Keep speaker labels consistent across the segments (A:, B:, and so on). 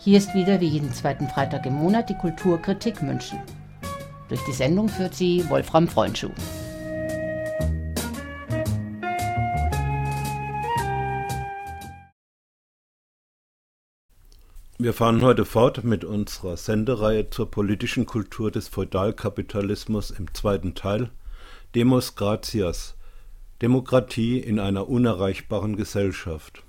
A: Hier ist wieder wie jeden zweiten Freitag im Monat die Kulturkritik München. Durch die Sendung führt sie Wolfram Freundschuh.
B: Wir fahren heute fort mit unserer Sendereihe zur politischen Kultur des Feudalkapitalismus im zweiten Teil, Demos Gratias, Demokratie in einer unerreichbaren Gesellschaft.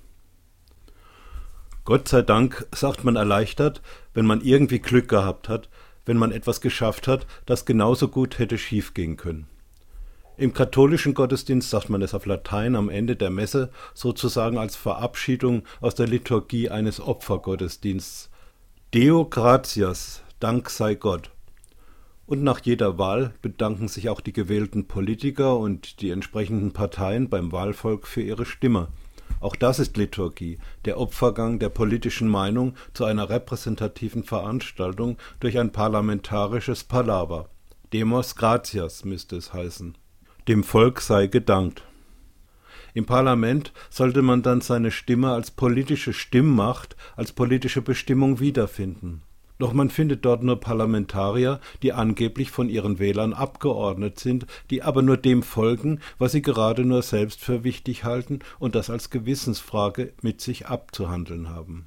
B: Gott sei Dank, sagt man erleichtert, wenn man irgendwie Glück gehabt hat, wenn man etwas geschafft hat, das genauso gut hätte schiefgehen können. Im katholischen Gottesdienst sagt man es auf Latein am Ende der Messe sozusagen als Verabschiedung aus der Liturgie eines Opfergottesdienstes. Deo gratias, Dank sei Gott. Und nach jeder Wahl bedanken sich auch die gewählten Politiker und die entsprechenden Parteien beim Wahlvolk für ihre Stimme. Auch das ist Liturgie, der Opfergang der politischen Meinung zu einer repräsentativen Veranstaltung durch ein parlamentarisches Palaver. Demos gratias müsste es heißen. Dem Volk sei gedankt. Im Parlament sollte man dann seine Stimme als politische Stimmmacht, als politische Bestimmung wiederfinden. Doch man findet dort nur Parlamentarier, die angeblich von ihren Wählern abgeordnet sind, die aber nur dem folgen, was sie gerade nur selbst für wichtig halten und das als Gewissensfrage mit sich abzuhandeln haben.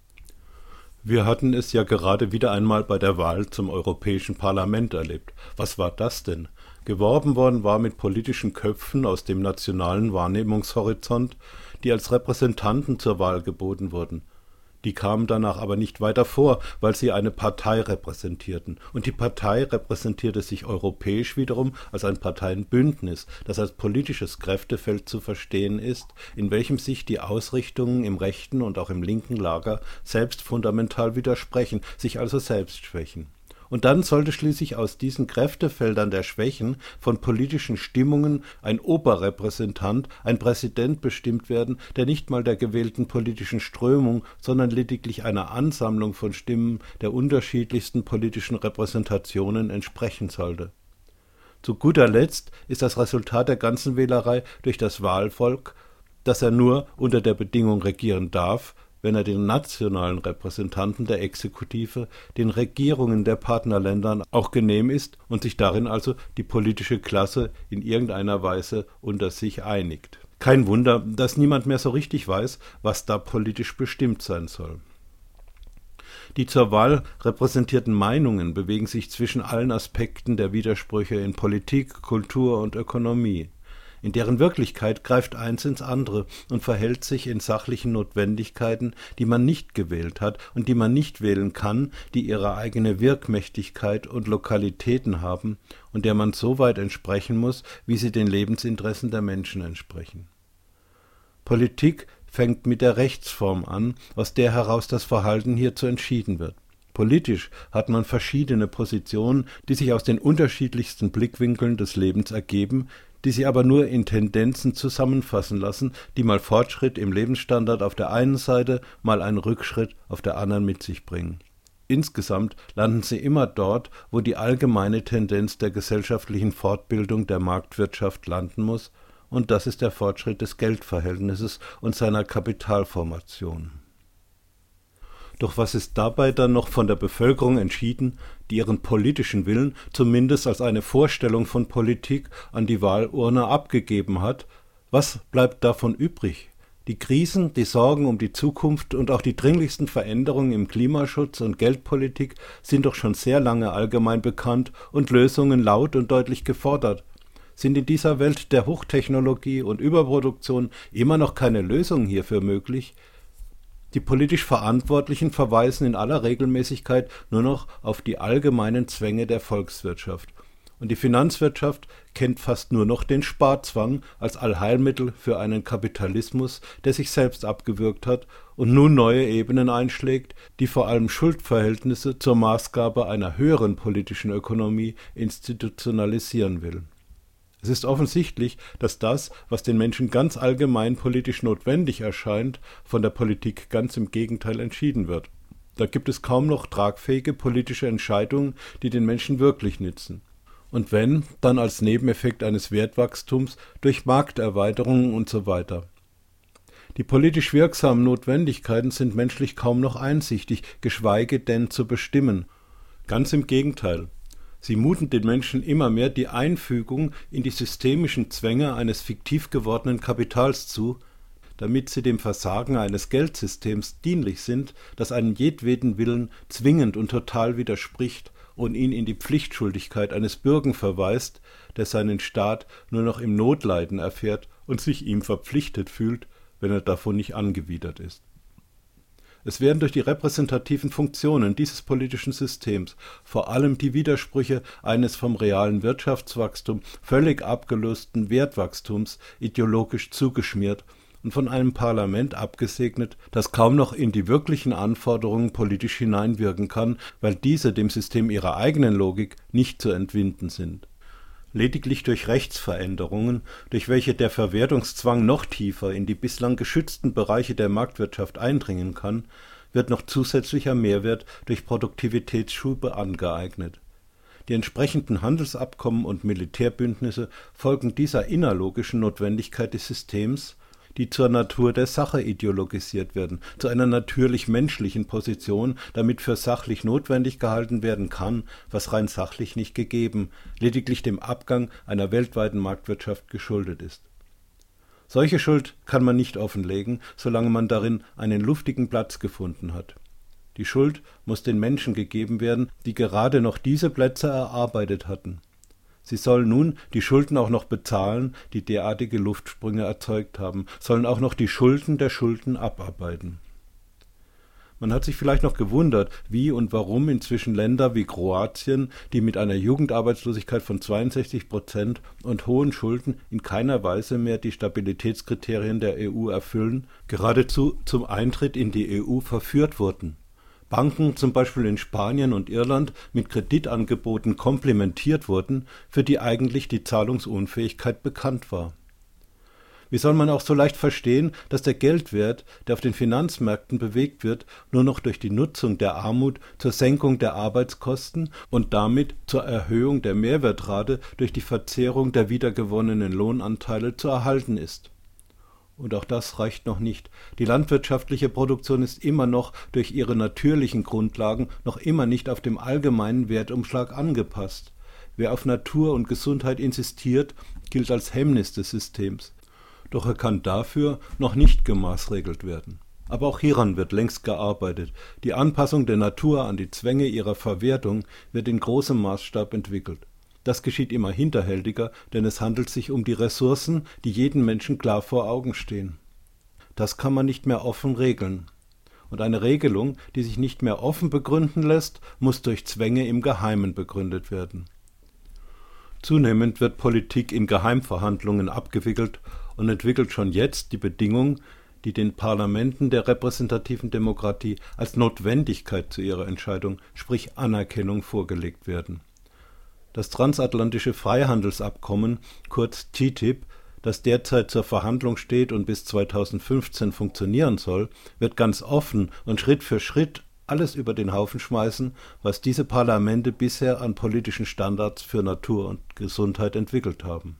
B: Wir hatten es ja gerade wieder einmal bei der Wahl zum Europäischen Parlament erlebt. Was war das denn? Geworben worden war mit politischen Köpfen aus dem nationalen Wahrnehmungshorizont, die als Repräsentanten zur Wahl geboten wurden. Die kamen danach aber nicht weiter vor, weil sie eine Partei repräsentierten. Und die Partei repräsentierte sich europäisch wiederum als ein Parteienbündnis, das als politisches Kräftefeld zu verstehen ist, in welchem sich die Ausrichtungen im rechten und auch im linken Lager selbst fundamental widersprechen, sich also selbst schwächen. Und dann sollte schließlich aus diesen Kräftefeldern der Schwächen von politischen Stimmungen ein Oberrepräsentant, ein Präsident bestimmt werden, der nicht mal der gewählten politischen Strömung, sondern lediglich einer Ansammlung von Stimmen der unterschiedlichsten politischen Repräsentationen entsprechen sollte. Zu guter Letzt ist das Resultat der ganzen Wählerei durch das Wahlvolk, dass er nur unter der Bedingung regieren darf, wenn er den nationalen Repräsentanten der Exekutive, den Regierungen der Partnerländern auch genehm ist und sich darin also die politische Klasse in irgendeiner Weise unter sich einigt. Kein Wunder, dass niemand mehr so richtig weiß, was da politisch bestimmt sein soll. Die zur Wahl repräsentierten Meinungen bewegen sich zwischen allen Aspekten der Widersprüche in Politik, Kultur und Ökonomie. In deren Wirklichkeit greift eins ins andere und verhält sich in sachlichen Notwendigkeiten, die man nicht gewählt hat und die man nicht wählen kann, die ihre eigene Wirkmächtigkeit und Lokalitäten haben und der man so weit entsprechen muss, wie sie den Lebensinteressen der Menschen entsprechen. Politik fängt mit der Rechtsform an, aus der heraus das Verhalten hierzu entschieden wird. Politisch hat man verschiedene Positionen, die sich aus den unterschiedlichsten Blickwinkeln des Lebens ergeben, die sie aber nur in Tendenzen zusammenfassen lassen, die mal Fortschritt im Lebensstandard auf der einen Seite, mal einen Rückschritt auf der anderen mit sich bringen. Insgesamt landen sie immer dort, wo die allgemeine Tendenz der gesellschaftlichen Fortbildung der Marktwirtschaft landen muss, und das ist der Fortschritt des Geldverhältnisses und seiner Kapitalformation. Doch was ist dabei dann noch von der Bevölkerung entschieden, die ihren politischen Willen zumindest als eine Vorstellung von Politik an die Wahlurne abgegeben hat? Was bleibt davon übrig? Die Krisen, die Sorgen um die Zukunft und auch die dringlichsten Veränderungen im Klimaschutz und Geldpolitik sind doch schon sehr lange allgemein bekannt und Lösungen laut und deutlich gefordert. Sind in dieser Welt der Hochtechnologie und Überproduktion immer noch keine Lösungen hierfür möglich? Die politisch Verantwortlichen verweisen in aller Regelmäßigkeit nur noch auf die allgemeinen Zwänge der Volkswirtschaft. Und die Finanzwirtschaft kennt fast nur noch den Sparzwang als Allheilmittel für einen Kapitalismus, der sich selbst abgewürgt hat und nun neue Ebenen einschlägt, die vor allem Schuldverhältnisse zur Maßgabe einer höheren politischen Ökonomie institutionalisieren will. Es ist offensichtlich, dass das, was den Menschen ganz allgemein politisch notwendig erscheint, von der Politik ganz im Gegenteil entschieden wird. Da gibt es kaum noch tragfähige politische Entscheidungen, die den Menschen wirklich nützen. Und wenn, dann als Nebeneffekt eines Wertwachstums durch Markterweiterungen und so weiter. Die politisch wirksamen Notwendigkeiten sind menschlich kaum noch einsichtig, geschweige denn zu bestimmen. Ganz im Gegenteil. Sie muten den Menschen immer mehr die Einfügung in die systemischen Zwänge eines fiktiv gewordenen Kapitals zu, damit sie dem Versagen eines Geldsystems dienlich sind, das einem jedweden Willen zwingend und total widerspricht und ihn in die Pflichtschuldigkeit eines Bürgen verweist, der seinen Staat nur noch im Notleiden erfährt und sich ihm verpflichtet fühlt, wenn er davon nicht angewidert ist. Es werden durch die repräsentativen Funktionen dieses politischen Systems vor allem die Widersprüche eines vom realen Wirtschaftswachstum völlig abgelösten Wertwachstums ideologisch zugeschmiert und von einem Parlament abgesegnet, das kaum noch in die wirklichen Anforderungen politisch hineinwirken kann, weil diese dem System ihrer eigenen Logik nicht zu entwinden sind. Lediglich durch Rechtsveränderungen, durch welche der Verwertungszwang noch tiefer in die bislang geschützten Bereiche der Marktwirtschaft eindringen kann, wird noch zusätzlicher Mehrwert durch Produktivitätsschube angeeignet. Die entsprechenden Handelsabkommen und Militärbündnisse folgen dieser innerlogischen Notwendigkeit des Systems, die zur Natur der Sache ideologisiert werden, zu einer natürlich-menschlichen Position, damit für sachlich notwendig gehalten werden kann, was rein sachlich nicht gegeben, lediglich dem Abgang einer weltweiten Marktwirtschaft geschuldet ist. Solche Schuld kann man nicht offenlegen, solange man darin einen luftigen Platz gefunden hat. Die Schuld muss den Menschen gegeben werden, die gerade noch diese Plätze erarbeitet hatten. Sie sollen nun die Schulden auch noch bezahlen, die derartige Luftsprünge erzeugt haben, sollen auch noch die Schulden der Schulden abarbeiten. Man hat sich vielleicht noch gewundert, wie und warum inzwischen Länder wie Kroatien, die mit einer Jugendarbeitslosigkeit von 62% und hohen Schulden in keiner Weise mehr die Stabilitätskriterien der EU erfüllen, geradezu zum Eintritt in die EU verführt wurden. Banken, zum Beispiel in Spanien und Irland, mit Kreditangeboten komplimentiert wurden, für die eigentlich die Zahlungsunfähigkeit bekannt war. Wie soll man auch so leicht verstehen, dass der Geldwert, der auf den Finanzmärkten bewegt wird, nur noch durch die Nutzung der Armut zur Senkung der Arbeitskosten und damit zur Erhöhung der Mehrwertrate durch die Verzehrung der wiedergewonnenen Lohnanteile zu erhalten ist? Und auch das reicht noch nicht. Die landwirtschaftliche Produktion ist immer noch durch ihre natürlichen Grundlagen noch immer nicht auf dem allgemeinen Wertumschlag angepasst. Wer auf Natur und Gesundheit insistiert, gilt als Hemmnis des Systems. Doch er kann dafür noch nicht gemaßregelt werden. Aber auch hieran wird längst gearbeitet. Die Anpassung der Natur an die Zwänge ihrer Verwertung wird in großem Maßstab entwickelt. Das geschieht immer hinterhältiger, denn es handelt sich um die Ressourcen, die jedem Menschen klar vor Augen stehen. Das kann man nicht mehr offen regeln. Und eine Regelung, die sich nicht mehr offen begründen lässt, muss durch Zwänge im Geheimen begründet werden. Zunehmend wird Politik in Geheimverhandlungen abgewickelt und entwickelt schon jetzt die Bedingung, die den Parlamenten der repräsentativen Demokratie als Notwendigkeit zu ihrer Entscheidung, sprich Anerkennung, vorgelegt werden. Das transatlantische Freihandelsabkommen, kurz TTIP, das derzeit zur Verhandlung steht und bis 2015 funktionieren soll, wird ganz offen und Schritt für Schritt alles über den Haufen schmeißen, was diese Parlamente bisher an politischen Standards für Natur und Gesundheit entwickelt haben.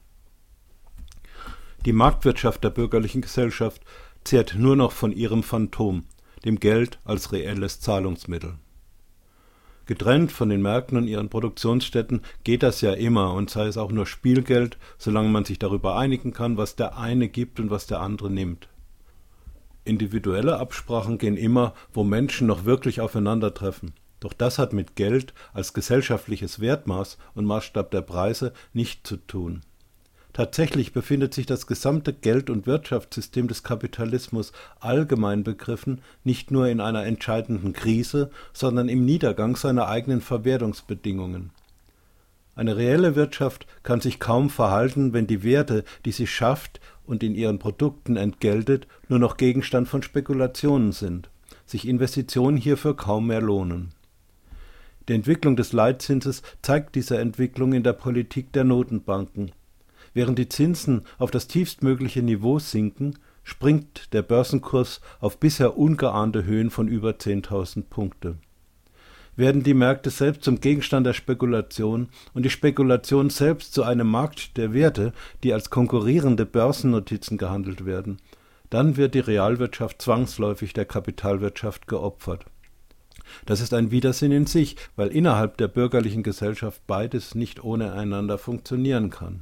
B: Die Marktwirtschaft der bürgerlichen Gesellschaft zehrt nur noch von ihrem Phantom, dem Geld als reelles Zahlungsmittel. Getrennt von den Märkten und ihren Produktionsstätten geht das ja immer und sei es auch nur Spielgeld, solange man sich darüber einigen kann, was der eine gibt und was der andere nimmt. Individuelle Absprachen gehen immer, wo Menschen noch wirklich aufeinandertreffen. Doch das hat mit Geld als gesellschaftliches Wertmaß und Maßstab der Preise nichts zu tun. Tatsächlich befindet sich das gesamte Geld- und Wirtschaftssystem des Kapitalismus allgemein begriffen nicht nur in einer entscheidenden Krise, sondern im Niedergang seiner eigenen Verwertungsbedingungen. Eine reelle Wirtschaft kann sich kaum verhalten, wenn die Werte, die sie schafft und in ihren Produkten entgeltet, nur noch Gegenstand von Spekulationen sind, sich Investitionen hierfür kaum mehr lohnen. Die Entwicklung des Leitzinses zeigt diese Entwicklung in der Politik der Notenbanken. Während die Zinsen auf das tiefstmögliche Niveau sinken, springt der Börsenkurs auf bisher ungeahnte Höhen von über 10.000 Punkte. Werden die Märkte selbst zum Gegenstand der Spekulation und die Spekulation selbst zu einem Markt der Werte, die als konkurrierende Börsennotizen gehandelt werden, dann wird die Realwirtschaft zwangsläufig der Kapitalwirtschaft geopfert. Das ist ein Widersinn in sich, weil innerhalb der bürgerlichen Gesellschaft beides nicht ohne einander funktionieren kann.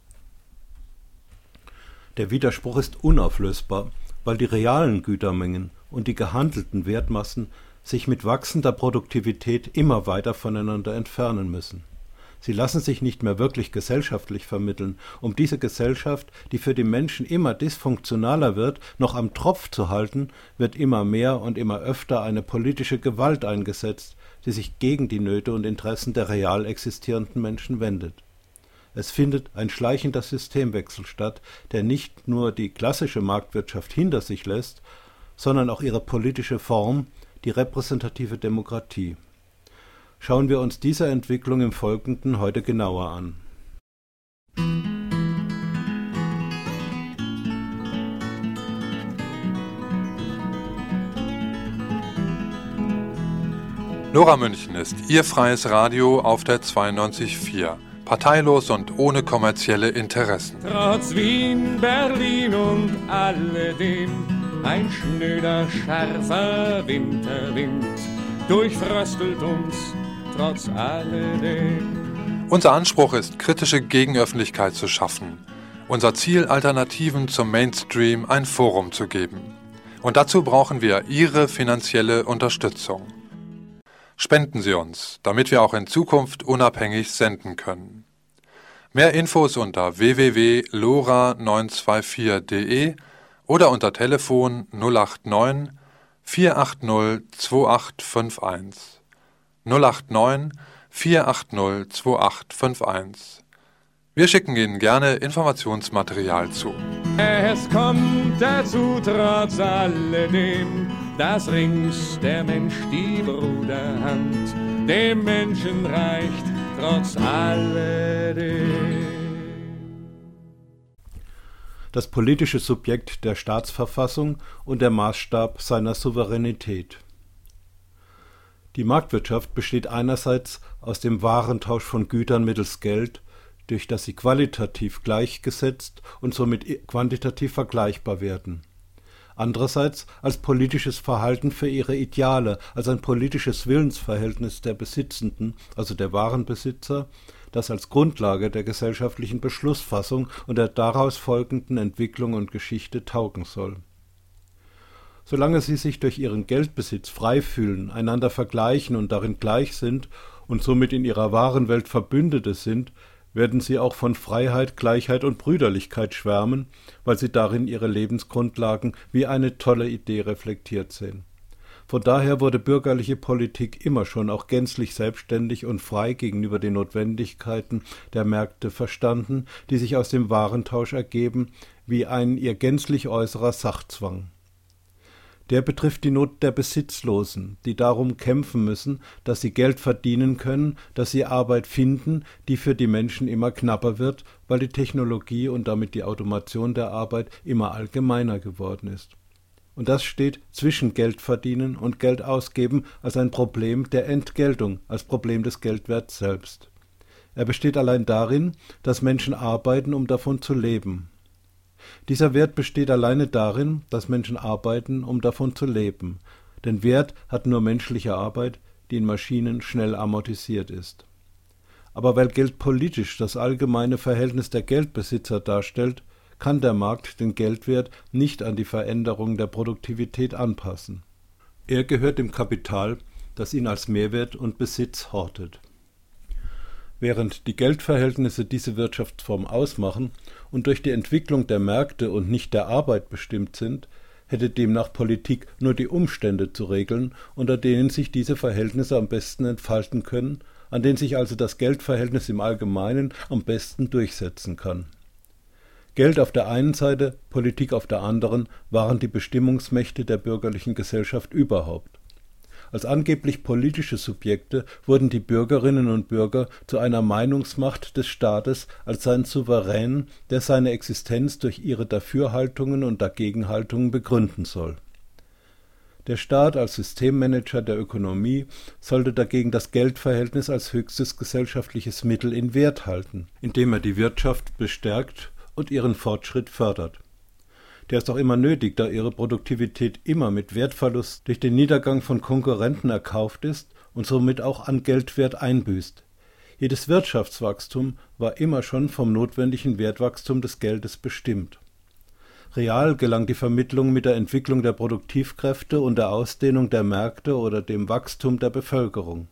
B: Der Widerspruch ist unauflösbar, weil die realen Gütermengen und die gehandelten Wertmassen sich mit wachsender Produktivität immer weiter voneinander entfernen müssen. Sie lassen sich nicht mehr wirklich gesellschaftlich vermitteln. Um diese Gesellschaft, die für die Menschen immer dysfunktionaler wird, noch am Tropf zu halten, wird immer mehr und immer öfter eine politische Gewalt eingesetzt, die sich gegen die Nöte und Interessen der real existierenden Menschen wendet. Es findet ein schleichender Systemwechsel statt, der nicht nur die klassische Marktwirtschaft hinter sich lässt, sondern auch ihre politische Form, die repräsentative Demokratie. Schauen wir uns diese Entwicklung im Folgenden heute genauer an.
C: Lora München ist Ihr freies Radio auf der 92.4. Parteilos und ohne kommerzielle Interessen.
D: Trotz Wien, Berlin und alledem ein schnöder, scharfer Winterwind durchfröstelt uns trotz alledem.
C: Unser Anspruch ist, kritische Gegenöffentlichkeit zu schaffen. Unser Ziel, Alternativen zum Mainstream ein Forum zu geben. Und dazu brauchen wir Ihre finanzielle Unterstützung. Spenden Sie uns, damit wir auch in Zukunft unabhängig senden können. Mehr Infos unter www.lora924.de oder unter Telefon 089 480 2851. 089 480 2851. Wir schicken Ihnen gerne Informationsmaterial zu.
D: Es kommt dazu trotz alledem, dass rings der Mensch die Bruderhand dem Menschen reicht, trotz alledem.
B: Das politische Subjekt der Staatsverfassung und der Maßstab seiner Souveränität. Die Marktwirtschaft besteht einerseits aus dem Warentausch von Gütern mittels Geld, durch das sie qualitativ gleichgesetzt und somit quantitativ vergleichbar werden. Andererseits als politisches Verhalten für ihre Ideale, als ein politisches Willensverhältnis der Besitzenden, also der Warenbesitzer, das als Grundlage der gesellschaftlichen Beschlussfassung und der daraus folgenden Entwicklung und Geschichte taugen soll. Solange sie sich durch ihren Geldbesitz frei fühlen, einander vergleichen und darin gleich sind und somit in ihrer wahren Welt Verbündete sind, werden sie auch von Freiheit, Gleichheit und Brüderlichkeit schwärmen, weil sie darin ihre Lebensgrundlagen wie eine tolle Idee reflektiert sehen. Von daher wurde bürgerliche Politik immer schon auch gänzlich selbstständig und frei gegenüber den Notwendigkeiten der Märkte verstanden, die sich aus dem Warentausch ergeben, wie ein ihr gänzlich äußerer Sachzwang. Der betrifft die Not der Besitzlosen, die darum kämpfen müssen, dass sie Geld verdienen können, dass sie Arbeit finden, die für die Menschen immer knapper wird, weil die Technologie und damit die Automation der Arbeit immer allgemeiner geworden ist. Und das steht zwischen Geld verdienen und Geld ausgeben als ein Problem der Entgeltung, als Problem des Geldwerts selbst. Er besteht allein darin, dass Menschen arbeiten, um davon zu leben. Dieser Wert besteht alleine darin, dass Menschen arbeiten, um davon zu leben. Denn Wert hat nur menschliche Arbeit, die in Maschinen schnell amortisiert ist. Aber weil Geld politisch das allgemeine Verhältnis der Geldbesitzer darstellt, kann der Markt den Geldwert nicht an die Veränderung der Produktivität anpassen. Er gehört dem Kapital, das ihn als Mehrwert und Besitz hortet. Während die Geldverhältnisse diese Wirtschaftsform ausmachen und durch die Entwicklung der Märkte und nicht der Arbeit bestimmt sind, hätte demnach Politik nur die Umstände zu regeln, unter denen sich diese Verhältnisse am besten entfalten können, an denen sich also das Geldverhältnis im Allgemeinen am besten durchsetzen kann. Geld auf der einen Seite, Politik auf der anderen waren die Bestimmungsmächte der bürgerlichen Gesellschaft überhaupt. Als angeblich politische Subjekte wurden die Bürgerinnen und Bürger zu einer Meinungsmacht des Staates als seinen Souverän, der seine Existenz durch ihre Dafürhaltungen und Dagegenhaltungen begründen soll. Der Staat als Systemmanager der Ökonomie sollte dagegen das Geldverhältnis als höchstes gesellschaftliches Mittel in Wert halten, indem er die Wirtschaft bestärkt und ihren Fortschritt fördert. Der ist auch immer nötig, da ihre Produktivität immer mit Wertverlust durch den Niedergang von Konkurrenten erkauft ist und somit auch an Geldwert einbüßt. Jedes Wirtschaftswachstum war immer schon vom notwendigen Wertwachstum des Geldes bestimmt. Real gelang die Vermittlung mit der Entwicklung der Produktivkräfte und der Ausdehnung der Märkte oder dem Wachstum der Bevölkerung.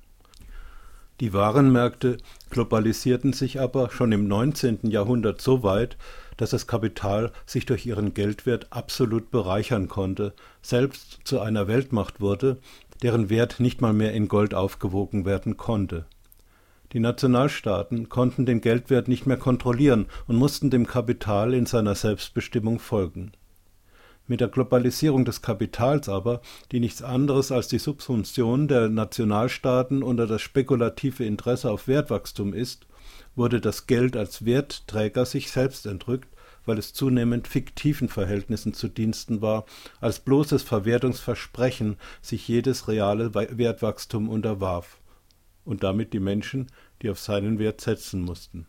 B: Die Warenmärkte globalisierten sich aber schon im 19. Jahrhundert so weit, dass das Kapital sich durch ihren Geldwert absolut bereichern konnte, selbst zu einer Weltmacht wurde, deren Wert nicht mal mehr in Gold aufgewogen werden konnte. Die Nationalstaaten konnten den Geldwert nicht mehr kontrollieren und mussten dem Kapital in seiner Selbstbestimmung folgen. Mit der Globalisierung des Kapitals aber, die nichts anderes als die Subsumption der Nationalstaaten unter das spekulative Interesse auf Wertwachstum ist, wurde das Geld als Wertträger sich selbst entrückt, weil es zunehmend fiktiven Verhältnissen zu Diensten war, als bloßes Verwertungsversprechen sich jedes reale Wertwachstum unterwarf und damit die Menschen, die auf seinen Wert setzen mussten.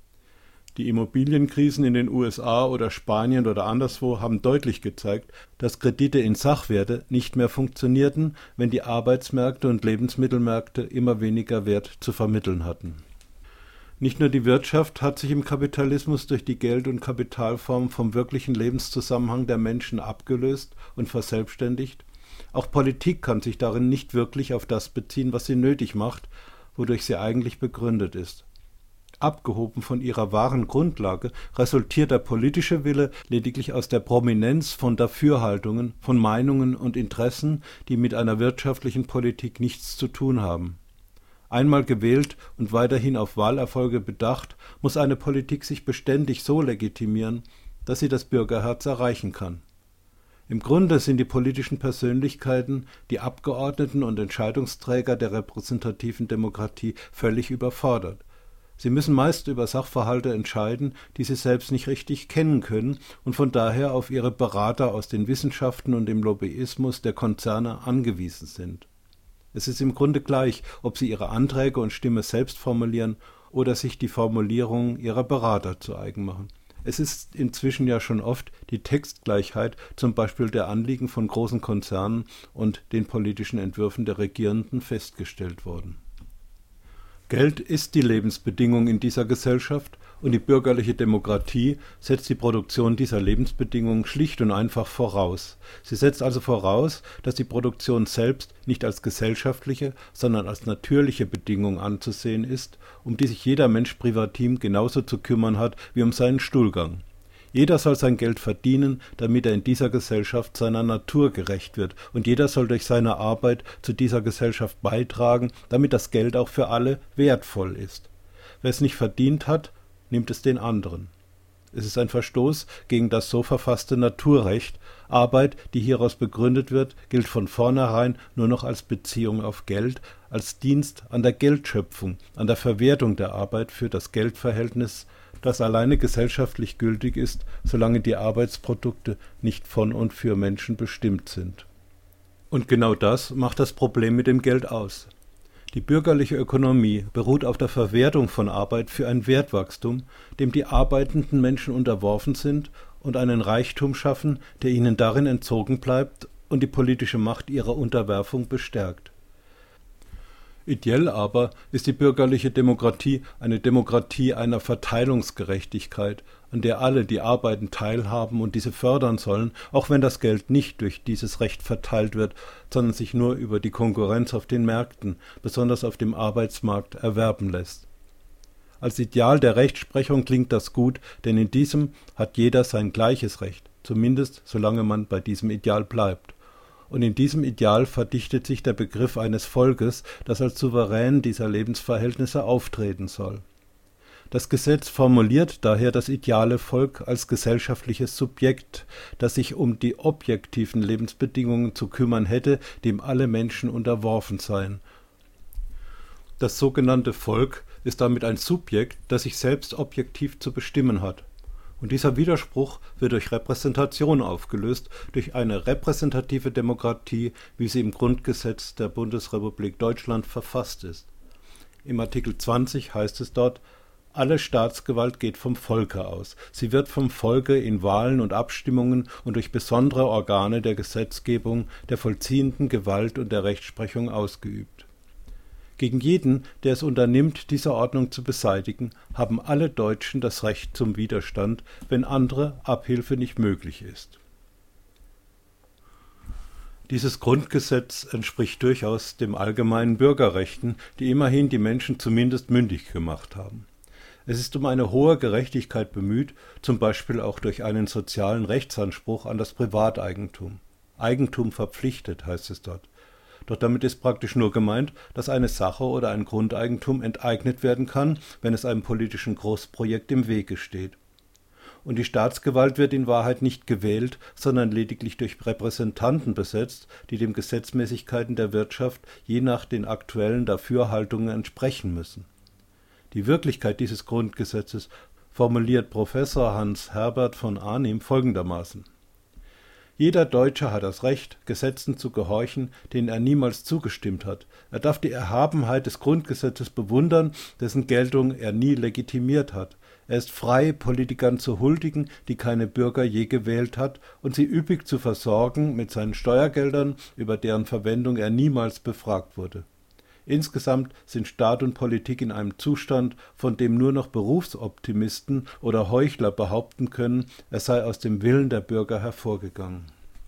B: Die Immobilienkrisen in den USA oder Spanien oder anderswo haben deutlich gezeigt, dass Kredite in Sachwerte nicht mehr funktionierten, wenn die Arbeitsmärkte und Lebensmittelmärkte immer weniger Wert zu vermitteln hatten. Nicht nur die Wirtschaft hat sich im Kapitalismus durch die Geld- und Kapitalform vom wirklichen Lebenszusammenhang der Menschen abgelöst und verselbstständigt. Auch Politik kann sich darin nicht wirklich auf das beziehen, was sie nötig macht, wodurch sie eigentlich begründet ist. Abgehoben von ihrer wahren Grundlage resultiert der politische Wille lediglich aus der Prominenz von Dafürhaltungen, von Meinungen und Interessen, die mit einer wirtschaftlichen Politik nichts zu tun haben. Einmal gewählt und weiterhin auf Wahlerfolge bedacht, muss eine Politik sich beständig so legitimieren, dass sie das Bürgerherz erreichen kann. Im Grunde sind die politischen Persönlichkeiten, die Abgeordneten und Entscheidungsträger der repräsentativen Demokratie völlig überfordert. Sie müssen meist über Sachverhalte entscheiden, die sie selbst nicht richtig kennen können und von daher auf ihre Berater aus den Wissenschaften und dem Lobbyismus der Konzerne angewiesen sind. Es ist im Grunde gleich, ob sie ihre Anträge und Stimme selbst formulieren oder sich die Formulierungen ihrer Berater zu eigen machen. Es ist inzwischen ja schon oft die Textgleichheit, zum Beispiel der Anliegen von großen Konzernen und den politischen Entwürfen der Regierenden festgestellt worden. Geld ist die Lebensbedingung in dieser Gesellschaft und die bürgerliche Demokratie setzt die Produktion dieser Lebensbedingungen schlicht und einfach voraus. Sie setzt also voraus, dass die Produktion selbst nicht als gesellschaftliche, sondern als natürliche Bedingung anzusehen ist, um die sich jeder Mensch privatim genauso zu kümmern hat wie um seinen Stuhlgang. Jeder soll sein Geld verdienen, damit er in dieser Gesellschaft seiner Natur gerecht wird. Und jeder soll durch seine Arbeit zu dieser Gesellschaft beitragen, damit das Geld auch für alle wertvoll ist. Wer es nicht verdient hat, nimmt es den anderen. Es ist ein Verstoß gegen das so verfasste Naturrecht. Arbeit, die hieraus begründet wird, gilt von vornherein nur noch als Beziehung auf Geld, als Dienst an der Geldschöpfung, an der Verwertung der Arbeit für das Geldverhältnis, das alleine gesellschaftlich gültig ist, solange die Arbeitsprodukte nicht von und für Menschen bestimmt sind. Und genau das macht das Problem mit dem Geld aus. Die bürgerliche Ökonomie beruht auf der Verwertung von Arbeit für ein Wertwachstum, dem die arbeitenden Menschen unterworfen sind und einen Reichtum schaffen, der ihnen darin entzogen bleibt und die politische Macht ihrer Unterwerfung bestärkt. Ideell aber ist die bürgerliche Demokratie eine Demokratie einer Verteilungsgerechtigkeit, an der alle, die arbeiten, teilhaben und diese fördern sollen, auch wenn das Geld nicht durch dieses Recht verteilt wird, sondern sich nur über die Konkurrenz auf den Märkten, besonders auf dem Arbeitsmarkt, erwerben lässt. Als Ideal der Rechtsprechung klingt das gut, denn in diesem hat jeder sein gleiches Recht, zumindest solange man bei diesem Ideal bleibt. Und in diesem Ideal verdichtet sich der Begriff eines Volkes, das als Souverän dieser Lebensverhältnisse auftreten soll. Das Gesetz formuliert daher das ideale Volk als gesellschaftliches Subjekt, das sich um die objektiven Lebensbedingungen zu kümmern hätte, dem alle Menschen unterworfen seien. Das sogenannte Volk ist damit ein Subjekt, das sich selbst objektiv zu bestimmen hat. Und dieser Widerspruch wird durch Repräsentation aufgelöst, durch eine repräsentative Demokratie, wie sie im Grundgesetz der Bundesrepublik Deutschland verfasst ist. Im Artikel 20 heißt es dort: Alle Staatsgewalt geht vom Volke aus. Sie wird vom Volke in Wahlen und Abstimmungen und durch besondere Organe der Gesetzgebung, der vollziehenden Gewalt und der Rechtsprechung ausgeübt. Gegen jeden, der es unternimmt, diese Ordnung zu beseitigen, haben alle Deutschen das Recht zum Widerstand, wenn andere Abhilfe nicht möglich ist. Dieses Grundgesetz entspricht durchaus den allgemeinen Bürgerrechten, die immerhin die Menschen zumindest mündig gemacht haben. Es ist um eine hohe Gerechtigkeit bemüht, zum Beispiel auch durch einen sozialen Rechtsanspruch an das Privateigentum. Eigentum verpflichtet, heißt es dort. Doch damit ist praktisch nur gemeint, dass eine Sache oder ein Grundeigentum enteignet werden kann, wenn es einem politischen Großprojekt im Wege steht. Und die Staatsgewalt wird in Wahrheit nicht gewählt, sondern lediglich durch Repräsentanten besetzt, die den Gesetzmäßigkeiten der Wirtschaft je nach den aktuellen Dafürhaltungen entsprechen müssen. Die Wirklichkeit dieses Grundgesetzes formuliert Professor Hans Herbert von Arnim folgendermaßen: Jeder Deutsche hat das Recht, Gesetzen zu gehorchen, denen er niemals zugestimmt hat. Er darf die Erhabenheit des Grundgesetzes bewundern, dessen Geltung er nie legitimiert hat. Er ist frei, Politikern zu huldigen, die keine Bürger je gewählt hat, und sie üppig zu versorgen mit seinen Steuergeldern, über deren Verwendung er niemals befragt wurde. Insgesamt sind Staat und Politik in einem Zustand, von dem nur noch Berufsoptimisten oder Heuchler behaupten können, er sei aus dem Willen der Bürger hervorgegangen.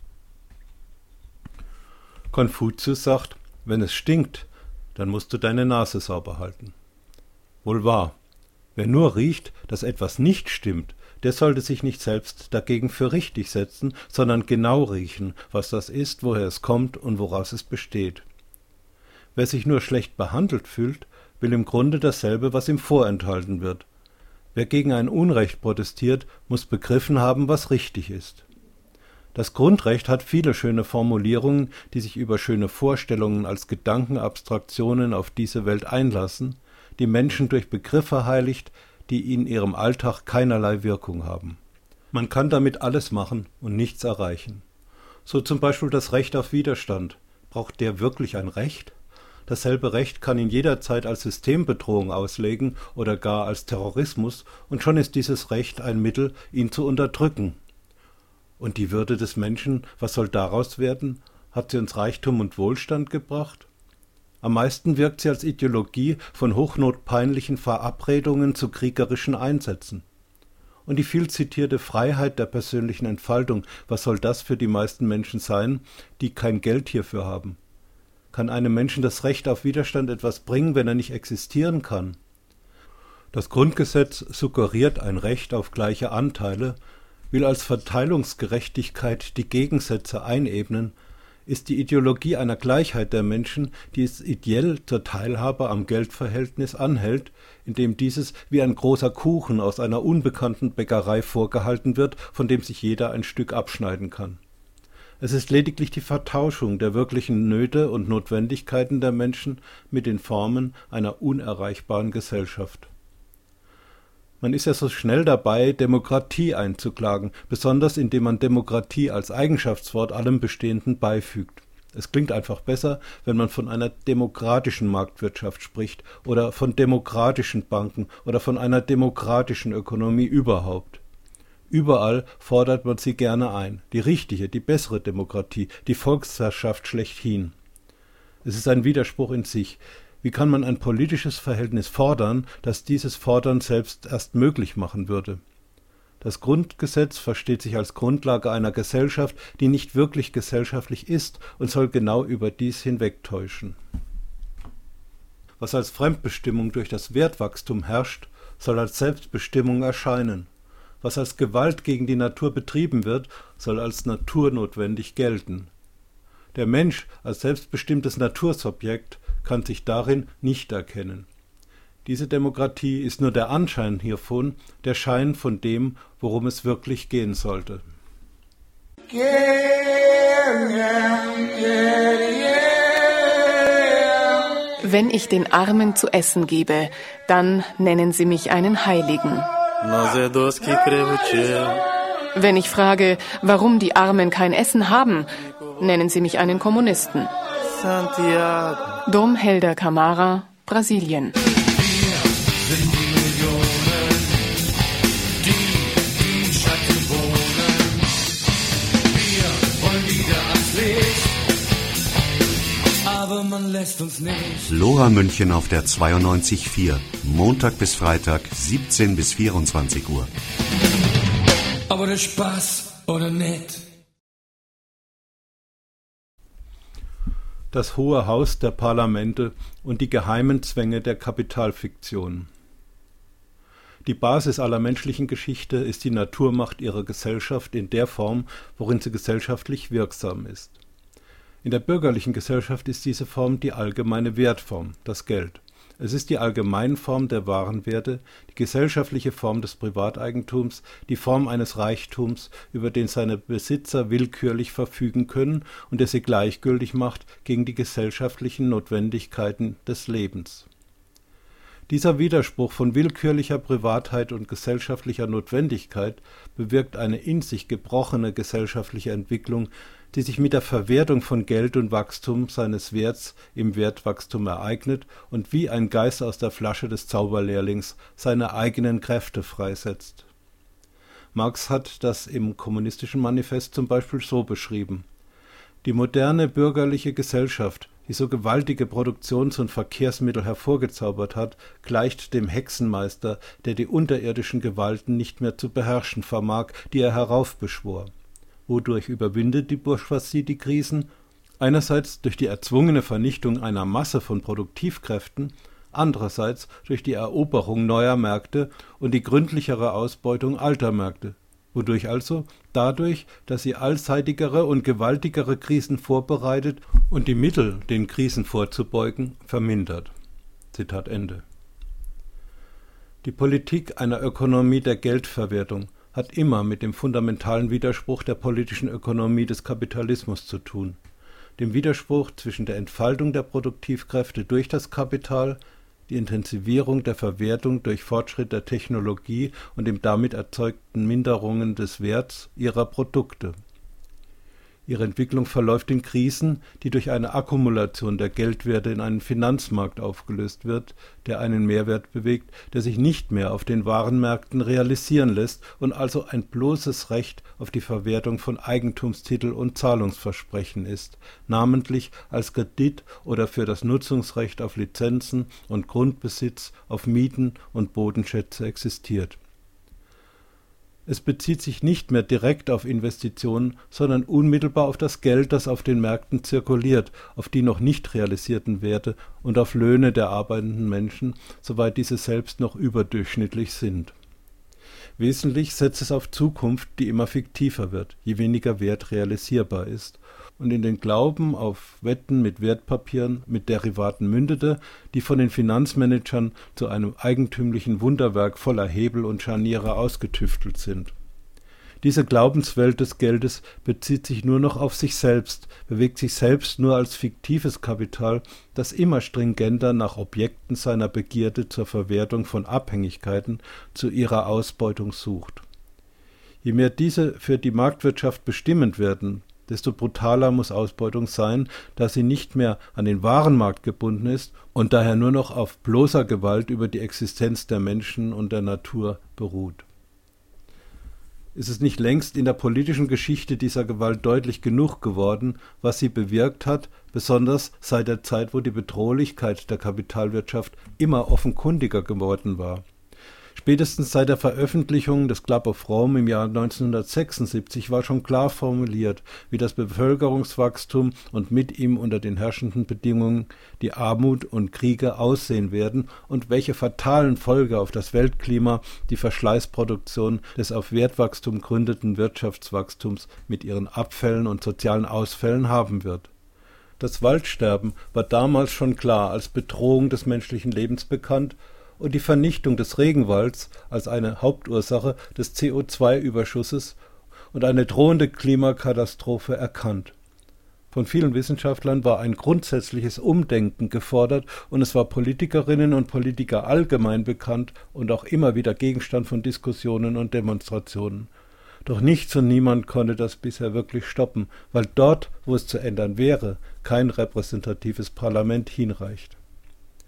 B: Konfuzius sagt, wenn es stinkt, dann musst du deine Nase sauber halten. Wohl wahr. Wer nur riecht, dass etwas nicht stimmt, der sollte sich nicht selbst dagegen für richtig setzen, sondern genau riechen, was das ist, woher es kommt und woraus es besteht. Wer sich nur schlecht behandelt fühlt, will im Grunde dasselbe, was ihm vorenthalten wird. Wer gegen ein Unrecht protestiert, muss begriffen haben, was richtig ist. Das Grundrecht hat viele schöne Formulierungen, die sich über schöne Vorstellungen als Gedankenabstraktionen auf diese Welt einlassen, die Menschen durch Begriffe heiligt, die in ihrem Alltag keinerlei Wirkung haben. Man kann damit alles machen und nichts erreichen. So zum Beispiel das Recht auf Widerstand. Braucht der wirklich ein Recht? Dasselbe Recht kann ihn jederzeit als Systembedrohung auslegen oder gar als Terrorismus, und schon ist dieses Recht ein Mittel, ihn zu unterdrücken. Und die Würde des Menschen, was soll daraus werden? Hat sie uns Reichtum und Wohlstand gebracht? Am meisten wirkt sie als Ideologie von hochnotpeinlichen Verabredungen zu kriegerischen Einsätzen. Und die viel zitierte Freiheit der persönlichen Entfaltung, was soll das für die meisten Menschen sein, die kein Geld hierfür haben? Kann einem Menschen das Recht auf Widerstand etwas bringen, wenn er nicht existieren kann? Das Grundgesetz suggeriert ein Recht auf gleiche Anteile, will als Verteilungsgerechtigkeit die Gegensätze einebnen, ist die Ideologie einer Gleichheit der Menschen, die es ideell zur Teilhabe am Geldverhältnis anhält, indem dieses wie ein großer Kuchen aus einer unbekannten Bäckerei vorgehalten wird, von dem sich jeder ein Stück abschneiden kann. Es ist lediglich die Vertauschung der wirklichen Nöte und Notwendigkeiten der Menschen mit den Formen einer unerreichbaren Gesellschaft. Man ist ja so schnell dabei, Demokratie einzuklagen, besonders indem man Demokratie als Eigenschaftswort allem Bestehenden beifügt. Es klingt einfach besser, wenn man von einer demokratischen Marktwirtschaft spricht oder von demokratischen Banken oder von einer demokratischen Ökonomie überhaupt. Überall fordert man sie gerne ein, die richtige, die bessere Demokratie, die Volksherrschaft schlechthin. Es ist ein Widerspruch in sich. Wie kann man ein politisches Verhältnis fordern, das dieses Fordern selbst erst möglich machen würde? Das Grundgesetz versteht sich als Grundlage einer Gesellschaft, die nicht wirklich gesellschaftlich ist und soll genau über dies hinwegtäuschen. Was als Fremdbestimmung durch das Wertwachstum herrscht, soll als Selbstbestimmung erscheinen. Was als Gewalt gegen die Natur betrieben wird, soll als naturnotwendig gelten. Der Mensch als selbstbestimmtes Natursubjekt kann sich darin nicht erkennen. Diese Demokratie ist nur der Anschein hiervon, der Schein von dem, worum es wirklich gehen sollte.
E: Wenn ich den Armen zu essen gebe, dann nennen sie mich einen Heiligen. Wenn ich frage, warum die Armen kein Essen haben, nennen sie mich einen Kommunisten. Dom Helder Camara, Brasilien.
F: Wir sind die Millionen. Licht, aber man lässt uns nicht.
G: Lora München auf der 92.4, Montag bis Freitag, 17 bis 24 Uhr.
F: Aber der Spaß oder nicht?
B: Das Hohe Haus der Parlamente und die geheimen Zwänge der Kapitalfiktion. Die Basis aller menschlichen Geschichte ist die Naturmacht ihrer Gesellschaft in der Form, worin sie gesellschaftlich wirksam ist. In der bürgerlichen Gesellschaft ist diese Form die allgemeine Wertform, das Geld. Es ist die Allgemeinform der Warenwerte, die gesellschaftliche Form des Privateigentums, die Form eines Reichtums, über den seine Besitzer willkürlich verfügen können und der sie gleichgültig macht gegen die gesellschaftlichen Notwendigkeiten des Lebens. Dieser Widerspruch von willkürlicher Privatheit und gesellschaftlicher Notwendigkeit bewirkt eine in sich gebrochene gesellschaftliche Entwicklung, die sich mit der Verwertung von Geld und Wachstum seines Werts im Wertwachstum ereignet und wie ein Geist aus der Flasche des Zauberlehrlings seine eigenen Kräfte freisetzt. Marx hat das im Kommunistischen Manifest zum Beispiel so beschrieben: Die moderne bürgerliche Gesellschaft, die so gewaltige Produktions- und Verkehrsmittel hervorgezaubert hat, gleicht dem Hexenmeister, der die unterirdischen Gewalten nicht mehr zu beherrschen vermag, die er heraufbeschwor. Wodurch überwindet die Bourgeoisie die Krisen? Einerseits durch die erzwungene Vernichtung einer Masse von Produktivkräften, andererseits durch die Eroberung neuer Märkte und die gründlichere Ausbeutung alter Märkte. Wodurch also? Dadurch, dass sie allseitigere und gewaltigere Krisen vorbereitet und die Mittel, den Krisen vorzubeugen, vermindert. Zitat Ende. Die Politik einer Ökonomie der Geldverwertung hat immer mit dem fundamentalen Widerspruch der politischen Ökonomie des Kapitalismus zu tun, dem Widerspruch zwischen der Entfaltung der Produktivkräfte durch das Kapital, die Intensivierung der Verwertung durch Fortschritt der Technologie und dem damit erzeugten Minderungen des Werts ihrer Produkte. Ihre Entwicklung verläuft in Krisen, die durch eine Akkumulation der Geldwerte in einen Finanzmarkt aufgelöst wird, der einen Mehrwert bewegt, der sich nicht mehr auf den Warenmärkten realisieren lässt und also ein bloßes Recht auf die Verwertung von Eigentumstitel und Zahlungsversprechen ist, namentlich als Kredit oder für das Nutzungsrecht auf Lizenzen und Grundbesitz auf Mieten und Bodenschätze existiert. Es bezieht sich nicht mehr direkt auf Investitionen, sondern unmittelbar auf das Geld, das auf den Märkten zirkuliert, auf die noch nicht realisierten Werte und auf Löhne der arbeitenden Menschen, soweit diese selbst noch überdurchschnittlich sind. Wesentlich setzt es auf Zukunft, die immer fiktiver wird, je weniger Wert realisierbar ist, und in den Glauben auf Wetten mit Wertpapieren, mit Derivaten mündete, die von den Finanzmanagern zu einem eigentümlichen Wunderwerk voller Hebel und Scharniere ausgetüftelt sind. Diese Glaubenswelt des Geldes bezieht sich nur noch auf sich selbst, bewegt sich selbst nur als fiktives Kapital, das immer stringenter nach Objekten seiner Begierde zur Verwertung von Abhängigkeiten zu ihrer Ausbeutung sucht. Je mehr diese für die Marktwirtschaft bestimmend werden, desto brutaler muss Ausbeutung sein, da sie nicht mehr an den Warenmarkt gebunden ist und daher nur noch auf bloßer Gewalt über die Existenz der Menschen und der Natur beruht. Ist es nicht längst in der politischen Geschichte dieser Gewalt deutlich genug geworden, was sie bewirkt hat, besonders seit der Zeit, wo die Bedrohlichkeit der Kapitalwirtschaft immer offenkundiger geworden war? Spätestens seit der Veröffentlichung des Club of Rome im Jahr 1976 war schon klar formuliert, wie das Bevölkerungswachstum und mit ihm unter den herrschenden Bedingungen die Armut und Kriege aussehen werden und welche fatalen Folge auf das Weltklima die Verschleißproduktion des auf Wertwachstum gründeten Wirtschaftswachstums mit ihren Abfällen und sozialen Ausfällen haben wird. Das Waldsterben war damals schon klar als Bedrohung des menschlichen Lebens bekannt und die Vernichtung des Regenwalds als eine Hauptursache des CO2-Überschusses und eine drohende Klimakatastrophe erkannt. Von vielen Wissenschaftlern war ein grundsätzliches Umdenken gefordert und es war Politikerinnen und Politiker allgemein bekannt und auch immer wieder Gegenstand von Diskussionen und Demonstrationen. Doch nichts und niemand konnte das bisher wirklich stoppen, weil dort, wo es zu ändern wäre, kein repräsentatives Parlament hinreicht.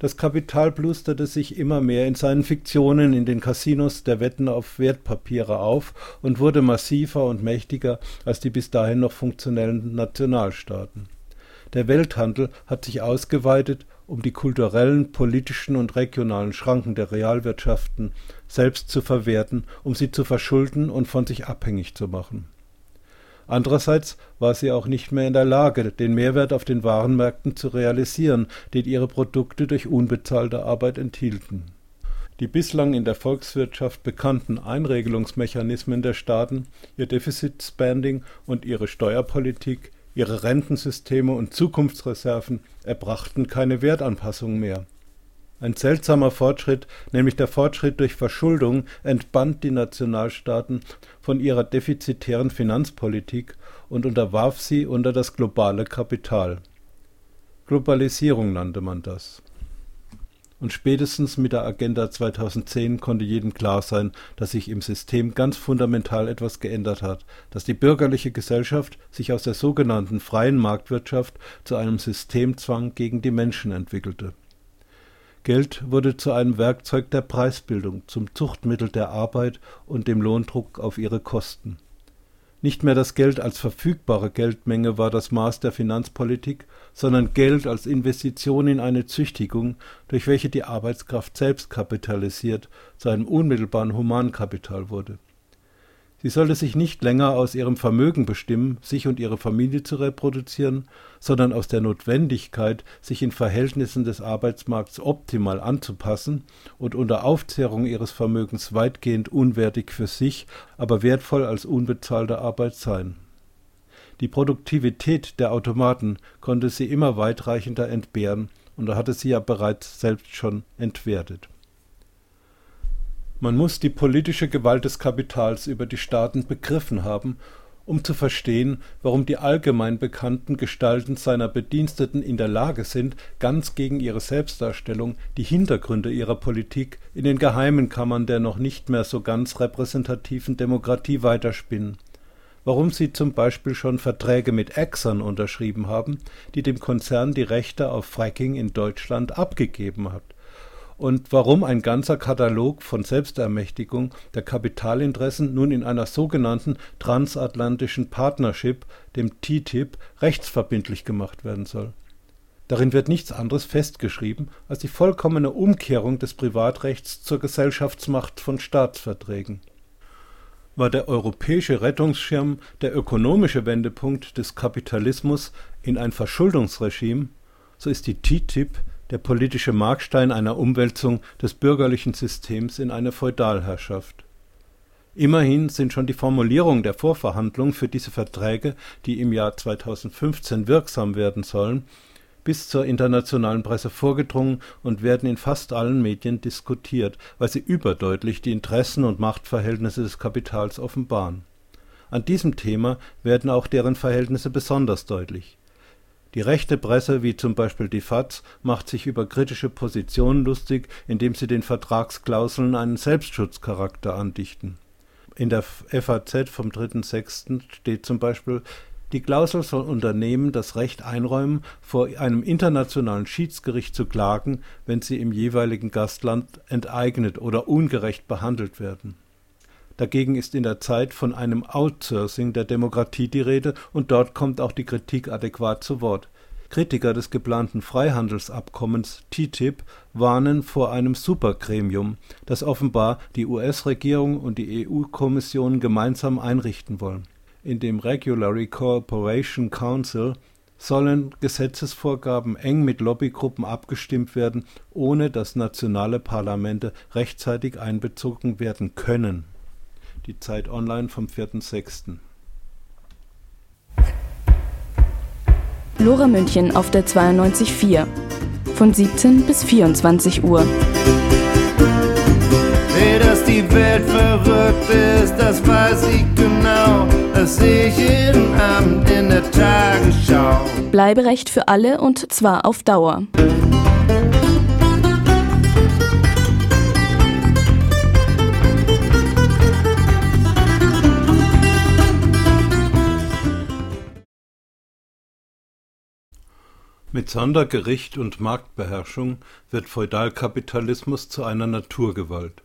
B: Das Kapital plusterte sich immer mehr in seinen Fiktionen in den Casinos der Wetten auf Wertpapiere auf und wurde massiver und mächtiger als die bis dahin noch funktionellen Nationalstaaten. Der Welthandel hat sich ausgeweitet, um die kulturellen, politischen und regionalen Schranken der Realwirtschaften selbst zu verwerten, um sie zu verschulden und von sich abhängig zu machen. Andererseits war sie auch nicht mehr in der Lage, den Mehrwert auf den Warenmärkten zu realisieren, den ihre Produkte durch unbezahlte Arbeit enthielten. Die bislang in der Volkswirtschaft bekannten Einregelungsmechanismen der Staaten, ihr Deficit-Spending und ihre Steuerpolitik, ihre Rentensysteme und Zukunftsreserven erbrachten keine Wertanpassung mehr. Ein seltsamer Fortschritt, nämlich der Fortschritt durch Verschuldung, entband die Nationalstaaten von ihrer defizitären Finanzpolitik und unterwarf sie unter das globale Kapital. Globalisierung nannte man das. Und spätestens mit der Agenda 2010 konnte jedem klar sein, dass sich im System ganz fundamental etwas geändert hat, dass die bürgerliche Gesellschaft sich aus der sogenannten freien Marktwirtschaft zu einem Systemzwang gegen die Menschen entwickelte. Geld wurde zu einem Werkzeug der Preisbildung, zum Zuchtmittel der Arbeit und dem Lohndruck auf ihre Kosten. Nicht mehr das Geld als verfügbare Geldmenge war das Maß der Finanzpolitik, sondern Geld als Investition in eine Züchtigung, durch welche die Arbeitskraft selbst kapitalisiert, zu einem unmittelbaren Humankapital wurde. Sie sollte sich nicht länger aus ihrem Vermögen bestimmen, sich und ihre Familie zu reproduzieren, sondern aus der Notwendigkeit, sich in Verhältnissen des Arbeitsmarkts optimal anzupassen und unter Aufzehrung ihres Vermögens weitgehend unwertig für sich, aber wertvoll als unbezahlte Arbeit sein. Die Produktivität der Automaten konnte sie immer weitreichender entbehren, und da hatte sie ja bereits selbst schon entwertet. Man muss die politische Gewalt des Kapitals über die Staaten begriffen haben, um zu verstehen, warum die allgemein bekannten Gestalten seiner Bediensteten in der Lage sind, ganz gegen ihre Selbstdarstellung die Hintergründe ihrer Politik in den geheimen Kammern der noch nicht mehr so ganz repräsentativen Demokratie weiterspinnen. Warum sie zum Beispiel schon Verträge mit Exxon unterschrieben haben, die dem Konzern die Rechte auf Fracking in Deutschland abgegeben hat. Und warum ein ganzer Katalog von Selbstermächtigung der Kapitalinteressen nun in einer sogenannten transatlantischen Partnership, dem TTIP, rechtsverbindlich gemacht werden soll. Darin wird nichts anderes festgeschrieben als die vollkommene Umkehrung des Privatrechts zur Gesellschaftsmacht von Staatsverträgen. War der europäische Rettungsschirm der ökonomische Wendepunkt des Kapitalismus in ein Verschuldungsregime, so ist die TTIP der politische Markstein einer Umwälzung des bürgerlichen Systems in eine Feudalherrschaft. Immerhin sind schon die Formulierungen der Vorverhandlungen für diese Verträge, die im Jahr 2015 wirksam werden sollen, bis zur internationalen Presse vorgedrungen und werden in fast allen Medien diskutiert, weil sie überdeutlich die Interessen und Machtverhältnisse des Kapitals offenbaren. An diesem Thema werden auch deren Verhältnisse besonders deutlich. Die rechte Presse, wie zum Beispiel die FAZ, macht sich über kritische Positionen lustig, indem sie den Vertragsklauseln einen Selbstschutzcharakter andichten. In der FAZ vom 3.6. steht zum Beispiel: Die Klausel soll Unternehmen das Recht einräumen, vor einem internationalen Schiedsgericht zu klagen, wenn sie im jeweiligen Gastland enteignet oder ungerecht behandelt werden. Dagegen ist in der Zeit von einem Outsourcing der Demokratie die Rede, und dort kommt auch die Kritik adäquat zu Wort. Kritiker des geplanten Freihandelsabkommens TTIP warnen vor einem Supergremium, das offenbar die US-Regierung und die EU-Kommission gemeinsam einrichten wollen. In dem Regulatory Cooperation Council sollen Gesetzesvorgaben eng mit Lobbygruppen abgestimmt werden, ohne dass nationale Parlamente rechtzeitig einbezogen werden können. Die Zeit Online vom 4.6.
E: Lora München auf der 92.4 von 17 bis 24 Uhr.
H: Dass die Welt verrückt ist, das weiß ich genau. Das sehe ich jeden Abend in der Tagesschau.
E: Bleiberecht für alle, und zwar auf Dauer.
B: Mit Sondergericht und Marktbeherrschung wird Feudalkapitalismus zu einer Naturgewalt.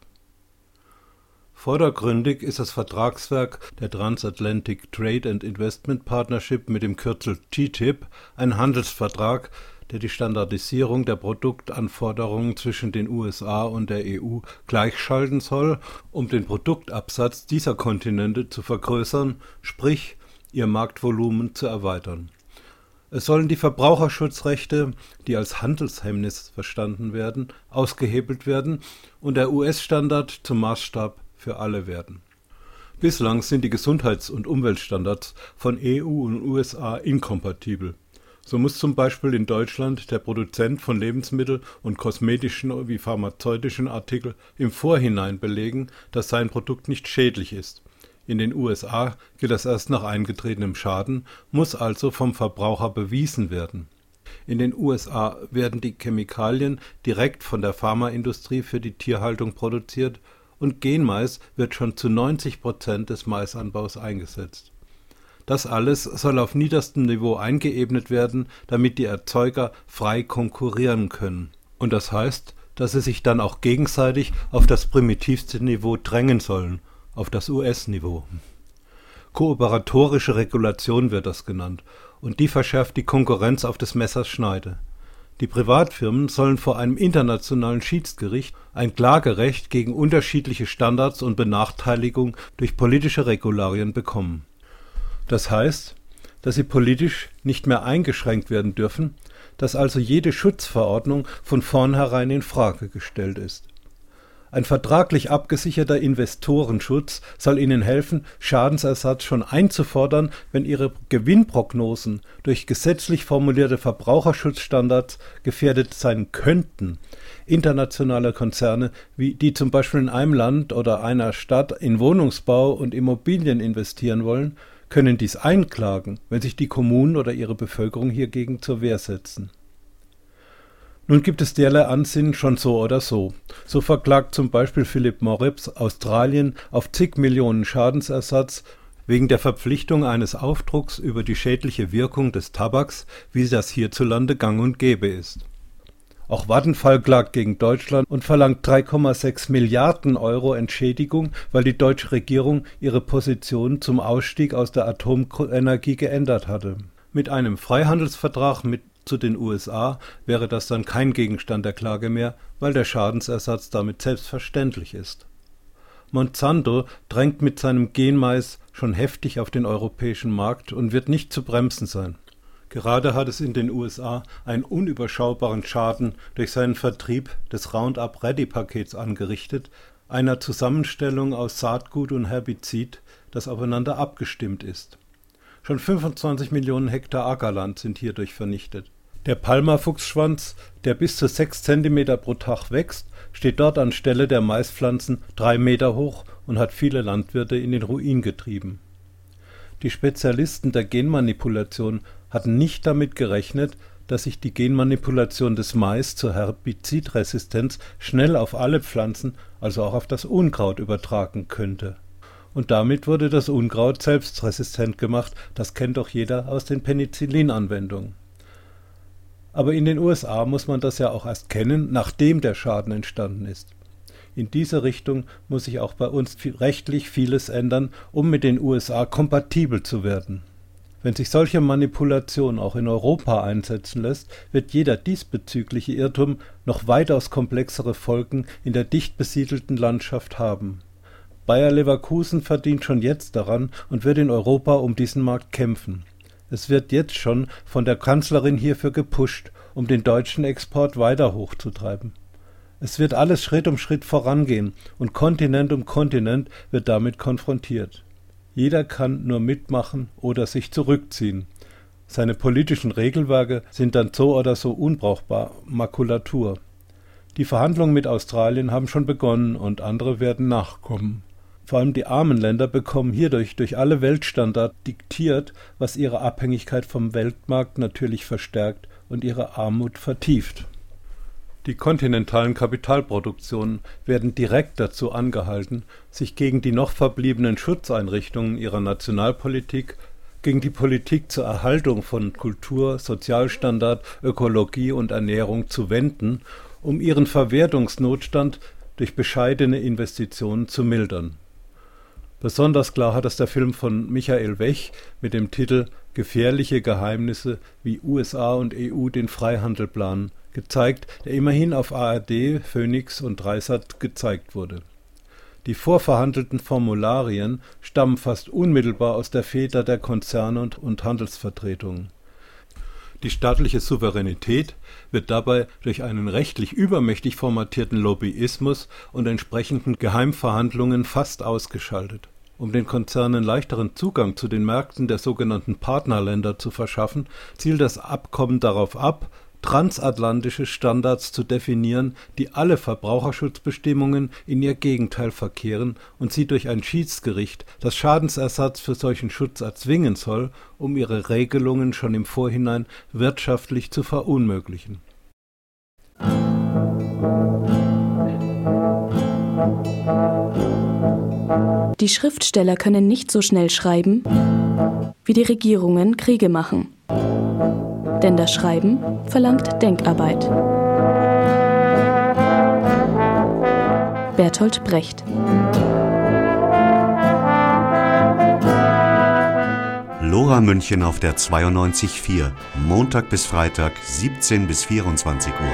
B: Vordergründig ist das Vertragswerk der Transatlantic Trade and Investment Partnership mit dem Kürzel TTIP, ein Handelsvertrag, der die Standardisierung der Produktanforderungen zwischen den USA und der EU gleichschalten soll, um den Produktabsatz dieser Kontinente zu vergrößern, sprich ihr Marktvolumen zu erweitern. Es sollen die Verbraucherschutzrechte, die als Handelshemmnis verstanden werden, ausgehebelt werden und der US-Standard zum Maßstab für alle werden. Bislang sind die Gesundheits- und Umweltstandards von EU und USA inkompatibel. So muss zum Beispiel in Deutschland der Produzent von Lebensmittel- und kosmetischen wie pharmazeutischen Artikeln im Vorhinein belegen, dass sein Produkt nicht schädlich ist. In den USA gilt das erst nach eingetretenem Schaden, muss also vom Verbraucher bewiesen werden. In den USA werden die Chemikalien direkt von der Pharmaindustrie für die Tierhaltung produziert und Genmais wird schon zu 90% des Maisanbaus eingesetzt. Das alles soll auf niederstem Niveau eingeebnet werden, damit die Erzeuger frei konkurrieren können. Und das heißt, dass sie sich dann auch gegenseitig auf das primitivste Niveau drängen sollen, auf das US-Niveau. Kooperatorische Regulation wird das genannt, und die verschärft die Konkurrenz auf des Messers Schneide. Die Privatfirmen sollen vor einem internationalen Schiedsgericht ein Klagerecht gegen unterschiedliche Standards und Benachteiligung durch politische Regularien bekommen. Das heißt, dass sie politisch nicht mehr eingeschränkt werden dürfen, dass also jede Schutzverordnung von vornherein in Frage gestellt ist. Ein vertraglich abgesicherter Investorenschutz soll ihnen helfen, Schadensersatz schon einzufordern, wenn ihre Gewinnprognosen durch gesetzlich formulierte Verbraucherschutzstandards gefährdet sein könnten. Internationale Konzerne, wie die zum Beispiel in einem Land oder einer Stadt in Wohnungsbau und Immobilien investieren wollen, können dies einklagen, wenn sich die Kommunen oder ihre Bevölkerung hiergegen zur Wehr setzen. Nun gibt es derlei Ansinnen schon so oder so. So verklagt zum Beispiel Philip Morris Australien auf zig Millionen Schadensersatz wegen der Verpflichtung eines Aufdrucks über die schädliche Wirkung des Tabaks, wie das hierzulande gang und gäbe ist. Auch Vattenfall klagt gegen Deutschland und verlangt 3,6 Milliarden Euro Entschädigung, weil die deutsche Regierung ihre Position zum Ausstieg aus der Atomenergie geändert hatte. Mit einem Freihandelsvertrag zu den USA wäre das dann kein Gegenstand der Klage mehr, weil der Schadensersatz damit selbstverständlich ist. Monsanto drängt mit seinem Genmais schon heftig auf den europäischen Markt und wird nicht zu bremsen sein. Gerade hat es in den USA einen unüberschaubaren Schaden durch seinen Vertrieb des Roundup Ready-Pakets angerichtet, einer Zusammenstellung aus Saatgut und Herbizid, das aufeinander abgestimmt ist. Schon 25 Millionen Hektar Ackerland sind hierdurch vernichtet. Der Palma-Fuchsschwanz, der bis zu 6 cm pro Tag wächst, steht dort anstelle der Maispflanzen 3 Meter hoch und hat viele Landwirte in den Ruin getrieben. Die Spezialisten der Genmanipulation hatten nicht damit gerechnet, dass sich die Genmanipulation des Mais zur Herbizidresistenz schnell auf alle Pflanzen, also auch auf das Unkraut, übertragen könnte. Und damit wurde das Unkraut selbst resistent gemacht, das kennt doch jeder aus den Penicillin-Anwendungen. Aber in den USA muss man das ja auch erst kennen, nachdem der Schaden entstanden ist. In diese Richtung muss sich auch bei uns rechtlich vieles ändern, um mit den USA kompatibel zu werden. Wenn sich solche Manipulation auch in Europa einsetzen lässt, wird jeder diesbezügliche Irrtum noch weitaus komplexere Folgen in der dicht besiedelten Landschaft haben. Bayer Leverkusen verdient schon jetzt daran und wird in Europa um diesen Markt kämpfen. Es wird jetzt schon von der Kanzlerin hierfür gepusht, um den deutschen Export weiter hochzutreiben. Es wird alles Schritt um Schritt vorangehen und Kontinent um Kontinent wird damit konfrontiert. Jeder kann nur mitmachen oder sich zurückziehen. Seine politischen Regelwerke sind dann so oder so unbrauchbar, Makulatur. Die Verhandlungen mit Australien haben schon begonnen und andere werden nachkommen. Vor allem die armen Länder bekommen hierdurch durch alle Weltstandards diktiert, was ihre Abhängigkeit vom Weltmarkt natürlich verstärkt und ihre Armut vertieft. Die kontinentalen Kapitalproduktionen werden direkt dazu angehalten, sich gegen die noch verbliebenen Schutzeinrichtungen ihrer Nationalpolitik gegen die Politik zur Erhaltung von Kultur, Sozialstandard, Ökologie und Ernährung zu wenden, um ihren Verwertungsnotstand durch bescheidene Investitionen zu mildern. Besonders klar hat das der Film von Michael Wech mit dem Titel »Gefährliche Geheimnisse, wie USA und EU den Freihandel planen« gezeigt, der immerhin auf ARD, Phoenix und Dreisat gezeigt wurde. Die vorverhandelten Formularien stammen fast unmittelbar aus der Feder der Konzerne und Handelsvertretungen. Die staatliche Souveränität wird dabei durch einen rechtlich übermächtig formatierten Lobbyismus und entsprechenden Geheimverhandlungen fast ausgeschaltet. Um den Konzernen leichteren Zugang zu den Märkten der sogenannten Partnerländer zu verschaffen, zielt das Abkommen darauf ab, transatlantische Standards zu definieren, die alle Verbraucherschutzbestimmungen in ihr Gegenteil verkehren und sie durch ein Schiedsgericht, das Schadensersatz für solchen Schutz erzwingen soll, um ihre Regelungen schon im Vorhinein wirtschaftlich zu verunmöglichen.
I: Die Schriftsteller können nicht so schnell schreiben, wie die Regierungen Kriege machen. Denn das Schreiben verlangt Denkarbeit. Bertolt Brecht.
G: Lora München auf der 92.4, Montag bis Freitag, 17 bis 24 Uhr.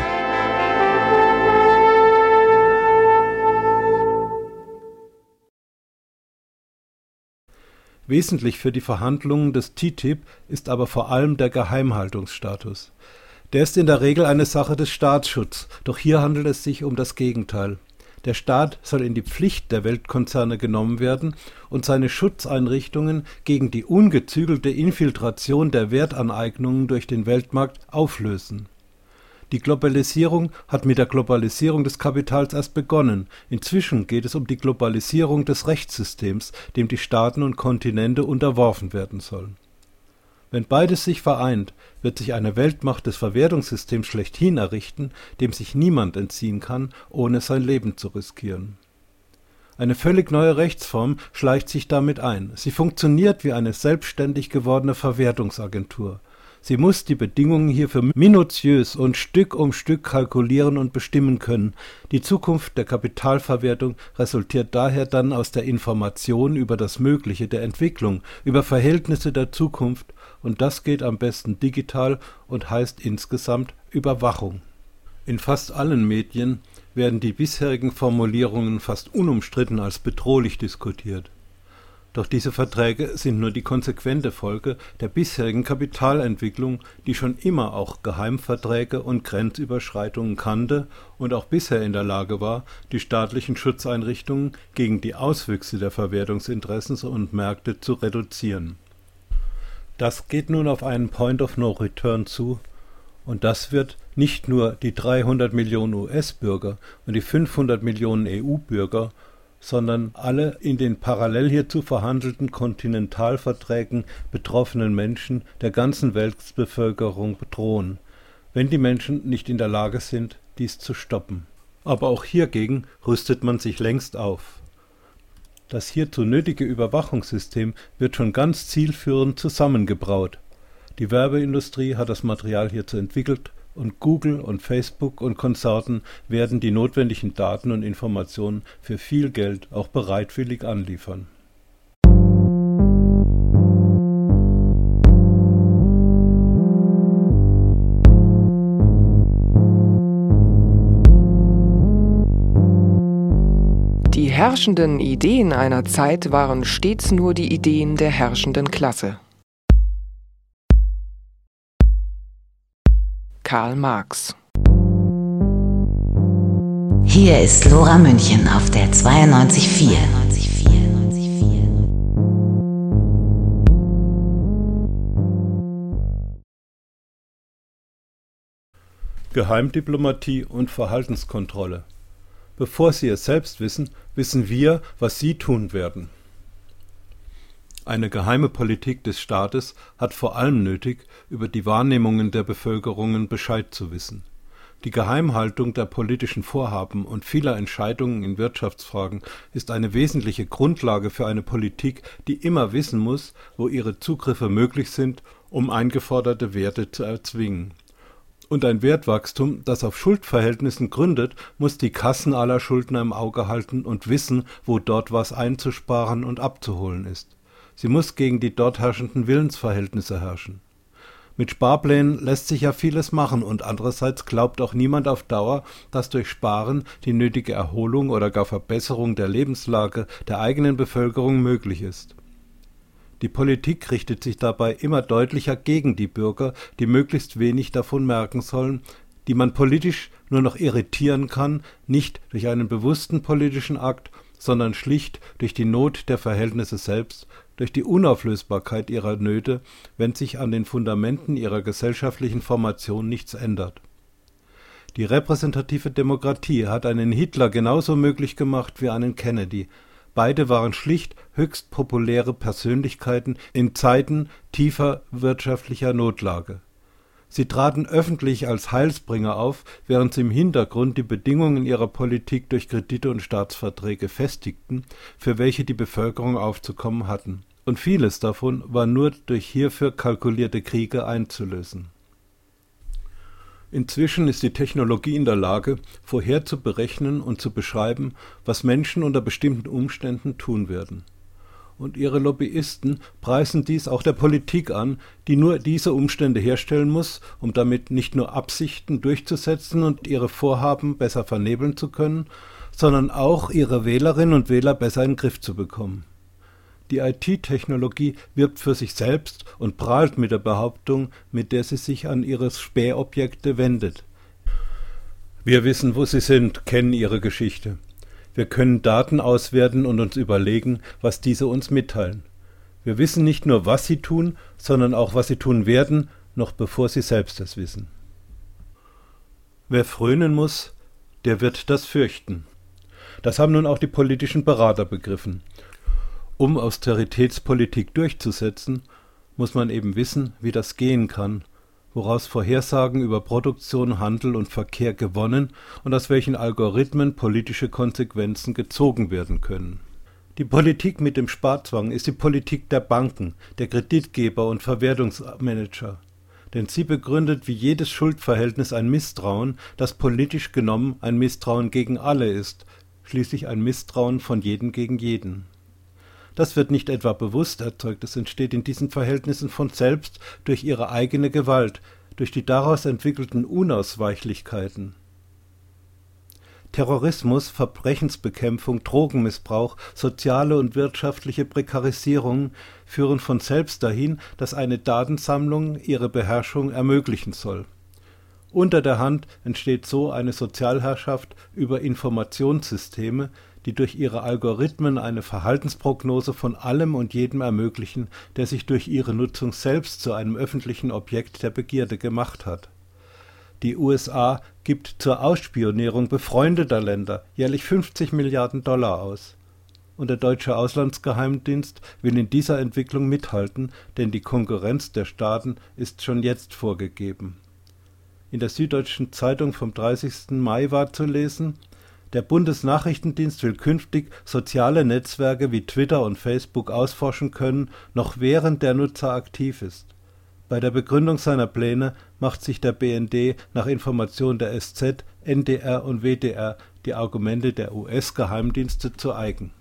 B: Wesentlich für die Verhandlungen des TTIP ist aber vor allem der Geheimhaltungsstatus. Der ist in der Regel eine Sache des Staatsschutzes, doch hier handelt es sich um das Gegenteil. Der Staat soll in die Pflicht der Weltkonzerne genommen werden und seine Schutzeinrichtungen gegen die ungezügelte Infiltration der Wertaneignungen durch den Weltmarkt auflösen. Die Globalisierung hat mit der Globalisierung des Kapitals erst begonnen. Inzwischen geht es um die Globalisierung des Rechtssystems, dem die Staaten und Kontinente unterworfen werden sollen. Wenn beides sich vereint, wird sich eine Weltmacht des Verwertungssystems schlechthin errichten, dem sich niemand entziehen kann, ohne sein Leben zu riskieren. Eine völlig neue Rechtsform schleicht sich damit ein. Sie funktioniert wie eine selbstständig gewordene Verwertungsagentur. Sie muss die Bedingungen hierfür minutiös und Stück um Stück kalkulieren und bestimmen können. Die Zukunft der Kapitalverwertung resultiert daher dann aus der Information über das Mögliche der Entwicklung, über Verhältnisse der Zukunft, und das geht am besten digital und heißt insgesamt Überwachung. In fast allen Medien werden die bisherigen Formulierungen fast unumstritten als bedrohlich diskutiert. Doch diese Verträge sind nur die konsequente Folge der bisherigen Kapitalentwicklung, die schon immer auch Geheimverträge und Grenzüberschreitungen kannte und auch bisher in der Lage war, die staatlichen Schutzeinrichtungen gegen die Auswüchse der Verwertungsinteressen und Märkte zu reduzieren. Das geht nun auf einen Point of No Return zu, und das wird nicht nur die 300 Millionen US-Bürger und die 500 Millionen EU-Bürger, sondern alle in den parallel hierzu verhandelten Kontinentalverträgen betroffenen Menschen der ganzen Weltbevölkerung bedrohen, wenn die Menschen nicht in der Lage sind, dies zu stoppen. Aber auch hiergegen rüstet man sich längst auf. Das hierzu nötige Überwachungssystem wird schon ganz zielführend zusammengebraut. Die Werbeindustrie hat das Material hierzu entwickelt, und Google und Facebook und Konsorten werden die notwendigen Daten und Informationen für viel Geld auch bereitwillig anliefern.
J: Die herrschenden Ideen einer Zeit waren stets nur die Ideen der herrschenden Klasse. Karl Marx.
K: Hier ist Lora München auf der 92.4.
B: Geheimdiplomatie und Verhaltenskontrolle. Bevor Sie es selbst wissen, wissen wir, was Sie tun werden. Eine geheime Politik des Staates hat vor allem nötig, über die Wahrnehmungen der Bevölkerungen Bescheid zu wissen. Die Geheimhaltung der politischen Vorhaben und vieler Entscheidungen in Wirtschaftsfragen ist eine wesentliche Grundlage für eine Politik, die immer wissen muss, wo ihre Zugriffe möglich sind, um eingeforderte Werte zu erzwingen. Und ein Wertwachstum, das auf Schuldverhältnissen gründet, muss die Kassen aller Schuldner im Auge halten und wissen, wo dort was einzusparen und abzuholen ist. Sie muss gegen die dort herrschenden Willensverhältnisse herrschen. Mit Sparplänen lässt sich ja vieles machen und andererseits glaubt auch niemand auf Dauer, dass durch Sparen die nötige Erholung oder gar Verbesserung der Lebenslage der eigenen Bevölkerung möglich ist. Die Politik richtet sich dabei immer deutlicher gegen die Bürger, die möglichst wenig davon merken sollen, die man politisch nur noch irritieren kann, nicht durch einen bewussten politischen Akt, sondern schlicht durch die Not der Verhältnisse selbst, durch die Unauflösbarkeit ihrer Nöte, wenn sich an den Fundamenten ihrer gesellschaftlichen Formation nichts ändert. Die repräsentative Demokratie hat einen Hitler genauso möglich gemacht wie einen Kennedy. Beide waren schlicht höchst populäre Persönlichkeiten in Zeiten tiefer wirtschaftlicher Notlage. Sie traten öffentlich als Heilsbringer auf, während sie im Hintergrund die Bedingungen ihrer Politik durch Kredite und Staatsverträge festigten, für welche die Bevölkerung aufzukommen hatten. Und vieles davon war nur durch hierfür kalkulierte Kriege einzulösen. Inzwischen ist die Technologie in der Lage, vorher zu berechnen und zu beschreiben, was Menschen unter bestimmten Umständen tun werden. Und ihre Lobbyisten preisen dies auch der Politik an, die nur diese Umstände herstellen muss, um damit nicht nur Absichten durchzusetzen und ihre Vorhaben besser vernebeln zu können, sondern auch ihre Wählerinnen und Wähler besser in den Griff zu bekommen. Die IT-Technologie wirbt für sich selbst und prahlt mit der Behauptung, mit der sie sich an ihre Spähobjekte wendet. Wir wissen, wo sie sind, kennen ihre Geschichte. Wir können Daten auswerten und uns überlegen, was diese uns mitteilen. Wir wissen nicht nur, was sie tun, sondern auch, was sie tun werden, noch bevor sie selbst es wissen. Wer frönen muss, der wird das fürchten. Das haben nun auch die politischen Berater begriffen. Um Austeritätspolitik durchzusetzen, muss man eben wissen, wie das gehen kann, woraus Vorhersagen über Produktion, Handel und Verkehr gewonnen und aus welchen Algorithmen politische Konsequenzen gezogen werden können. Die Politik mit dem Sparzwang ist die Politik der Banken, der Kreditgeber und Verwertungsmanager. Denn sie begründet wie jedes Schuldverhältnis ein Misstrauen, das politisch genommen ein Misstrauen gegen alle ist, schließlich ein Misstrauen von jedem gegen jeden. Das wird nicht etwa bewusst erzeugt, es entsteht in diesen Verhältnissen von selbst durch ihre eigene Gewalt, durch die daraus entwickelten Unausweichlichkeiten. Terrorismus, Verbrechensbekämpfung, Drogenmissbrauch, soziale und wirtschaftliche Prekarisierung führen von selbst dahin, dass eine Datensammlung ihre Beherrschung ermöglichen soll. Unter der Hand entsteht so eine Sozialherrschaft über Informationssysteme, die durch ihre Algorithmen eine Verhaltensprognose von allem und jedem ermöglichen, der sich durch ihre Nutzung selbst zu einem öffentlichen Objekt der Begierde gemacht hat. Die USA gibt zur Ausspionierung befreundeter Länder jährlich 50 Milliarden Dollar aus. Und der deutsche Auslandsgeheimdienst will in dieser Entwicklung mithalten, denn die Konkurrenz der Staaten ist schon jetzt vorgegeben. In der Süddeutschen Zeitung vom 30. Mai war zu lesen: Der Bundesnachrichtendienst will künftig soziale Netzwerke wie Twitter und Facebook ausforschen können, noch während der Nutzer aktiv ist. Bei der Begründung seiner Pläne macht sich der BND nach Information der SZ, NDR und WDR die Argumente der US-Geheimdienste zu eigen.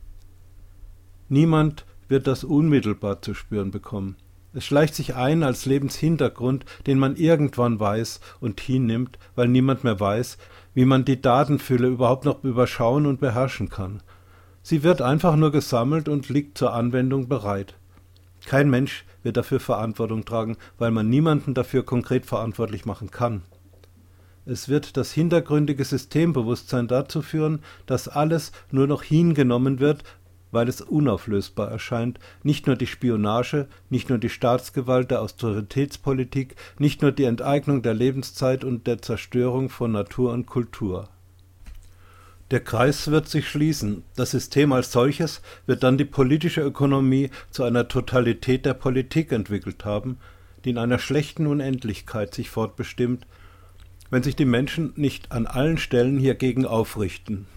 B: Niemand wird das unmittelbar zu spüren bekommen. Es schleicht sich ein als Lebenshintergrund, den man irgendwann weiß und hinnimmt, weil niemand mehr weiß, wie man die Datenfülle überhaupt noch überschauen und beherrschen kann. Sie wird einfach nur gesammelt und liegt zur Anwendung bereit. Kein Mensch wird dafür Verantwortung tragen, weil man niemanden dafür konkret verantwortlich machen kann. Es wird das hintergründige Systembewusstsein dazu führen, dass alles nur noch hingenommen wird, weil es unauflösbar erscheint, nicht nur die Spionage, nicht nur die Staatsgewalt der Austeritätspolitik, nicht nur die Enteignung der Lebenszeit und der Zerstörung von Natur und Kultur. Der Kreis wird sich schließen. Das System als solches wird dann die politische Ökonomie zu einer Totalität der Politik entwickelt haben, die in einer schlechten Unendlichkeit sich fortbestimmt wenn sich die Menschen nicht an allen Stellen hiergegen aufrichten.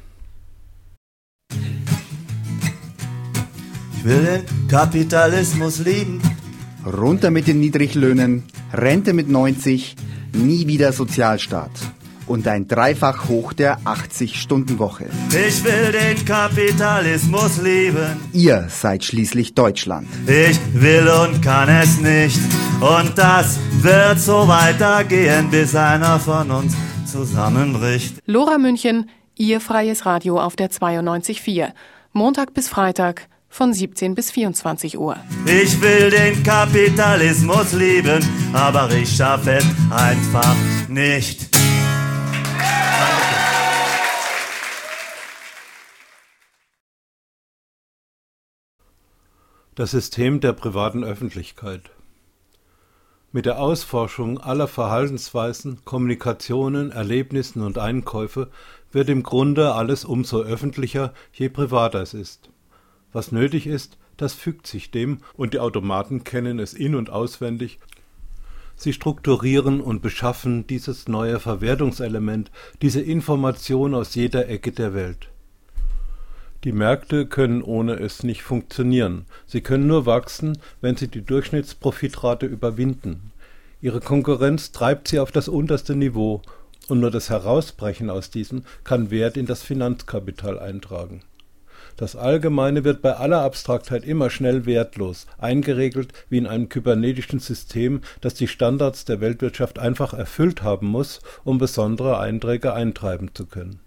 L: Ich will den Kapitalismus lieben.
M: Runter mit den Niedriglöhnen, Rente mit 90, nie wieder Sozialstaat. Und ein Dreifach hoch der 80-Stunden-Woche.
L: Ich will den Kapitalismus lieben.
M: Ihr seid schließlich Deutschland.
L: Ich will und kann es nicht. Und das wird so weitergehen, bis einer von uns zusammenbricht.
E: Lora München, Ihr freies Radio auf der 92.4. Montag bis Freitag von 17 bis 24 Uhr.
L: Ich will den Kapitalismus lieben, aber ich schaffe es einfach nicht.
B: Das System der privaten Öffentlichkeit. Mit der Ausforschung aller Verhaltensweisen, Kommunikationen, Erlebnissen und Einkäufe wird im Grunde alles umso öffentlicher, je privater es ist. Was nötig ist, das fügt sich dem, und die Automaten kennen es in- und auswendig. Sie strukturieren und beschaffen dieses neue Verwertungselement, diese Information aus jeder Ecke der Welt. Die Märkte können ohne es nicht funktionieren. Sie können nur wachsen, wenn sie die Durchschnittsprofitrate überwinden. Ihre Konkurrenz treibt sie auf das unterste Niveau, und nur das Herausbrechen aus diesem kann Wert in das Finanzkapital eintragen. Das Allgemeine wird bei aller Abstraktheit immer schnell wertlos, eingeregelt wie in einem kybernetischen System, das die Standards der Weltwirtschaft einfach erfüllt haben muss, um besondere Einträge eintreiben zu können.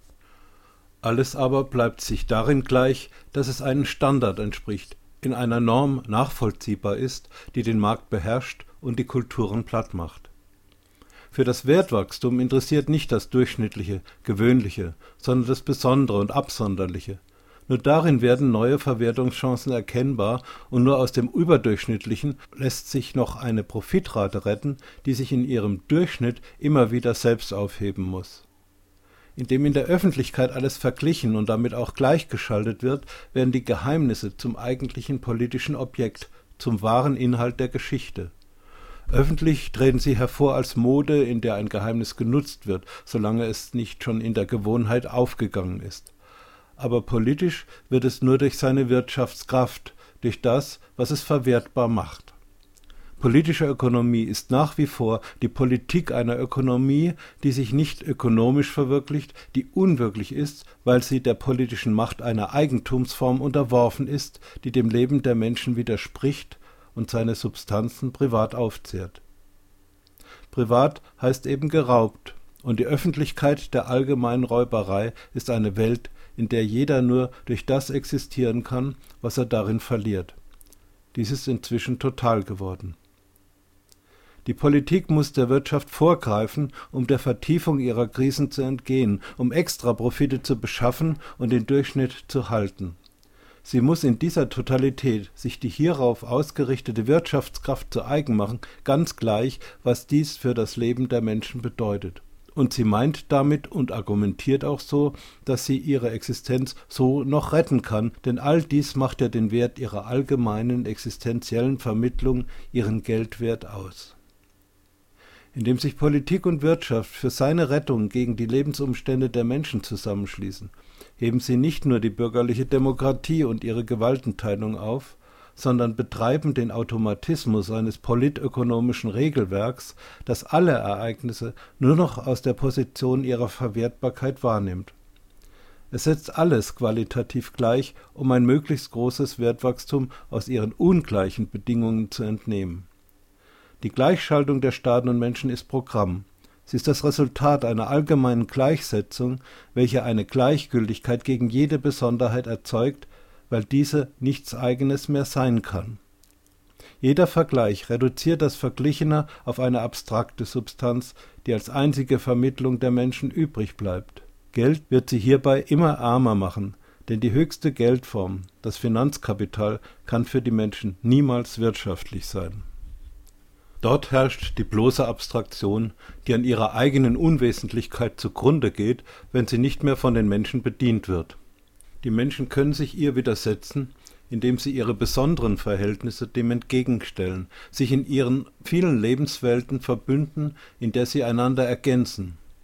B: Alles aber bleibt sich darin gleich, dass es einem Standard entspricht, in einer Norm nachvollziehbar ist, die den Markt beherrscht und die Kulturen platt macht. Für das Wertwachstum interessiert nicht das Durchschnittliche, Gewöhnliche, sondern das Besondere und Absonderliche. Nur darin werden neue Verwertungschancen erkennbar, und nur aus dem Überdurchschnittlichen lässt sich noch eine Profitrate retten, die sich in ihrem Durchschnitt immer wieder selbst aufheben muss. Indem in der Öffentlichkeit alles verglichen und damit auch gleichgeschaltet wird, werden die Geheimnisse zum eigentlichen politischen Objekt, zum wahren Inhalt der Geschichte. Öffentlich treten sie hervor als Mode, in der ein Geheimnis genutzt wird, solange es nicht schon in der Gewohnheit aufgegangen ist. Aber politisch wird es nur durch seine Wirtschaftskraft, durch das, was es verwertbar macht. Politische Ökonomie ist nach wie vor die Politik einer Ökonomie, die sich nicht ökonomisch verwirklicht, die unwirklich ist, weil sie der politischen Macht einer Eigentumsform unterworfen ist, die dem Leben der Menschen widerspricht und seine Substanzen privat aufzehrt. Privat heißt eben geraubt, und die Öffentlichkeit der allgemeinen Räuberei ist eine Welt, in der jeder nur durch das existieren kann, was er darin verliert. Dies ist inzwischen total geworden. Die Politik muss der Wirtschaft vorgreifen, um der Vertiefung ihrer Krisen zu entgehen, um Extraprofite zu beschaffen und den Durchschnitt zu halten. Sie muss in dieser Totalität sich die hierauf ausgerichtete Wirtschaftskraft zu eigen machen, ganz gleich, was dies für das Leben der Menschen bedeutet. Und sie meint damit und argumentiert auch so, dass sie ihre Existenz so noch retten kann, denn all dies macht ja den Wert ihrer allgemeinen existenziellen Vermittlung, ihren Geldwert aus. Indem sich Politik und Wirtschaft für seine Rettung gegen die Lebensumstände der Menschen zusammenschließen, heben sie nicht nur die bürgerliche Demokratie und ihre Gewaltenteilung auf, sondern betreiben den Automatismus eines politökonomischen Regelwerks, das alle Ereignisse nur noch aus der Position ihrer Verwertbarkeit wahrnimmt. Es setzt alles qualitativ gleich, um ein möglichst großes Wertwachstum aus ihren ungleichen Bedingungen zu entnehmen. Die Gleichschaltung der Staaten und Menschen ist Programm. Sie ist das Resultat einer allgemeinen Gleichsetzung, welche eine Gleichgültigkeit gegen jede Besonderheit erzeugt, weil diese nichts Eigenes mehr sein kann. Jeder Vergleich reduziert das Verglichene auf eine abstrakte Substanz, die als einzige Vermittlung der Menschen übrig bleibt. Geld wird sie hierbei immer ärmer machen, denn die höchste Geldform, das Finanzkapital, kann für die Menschen niemals wirtschaftlich sein. Dort herrscht die bloße Abstraktion, die an ihrer eigenen Unwesentlichkeit zugrunde geht, wenn sie nicht mehr von den Menschen bedient wird. Die Menschen können sich ihr widersetzen, indem sie ihre besonderen Verhältnisse dem entgegenstellen, sich in ihren vielen Lebenswelten verbünden, in der sie einander ergänzen.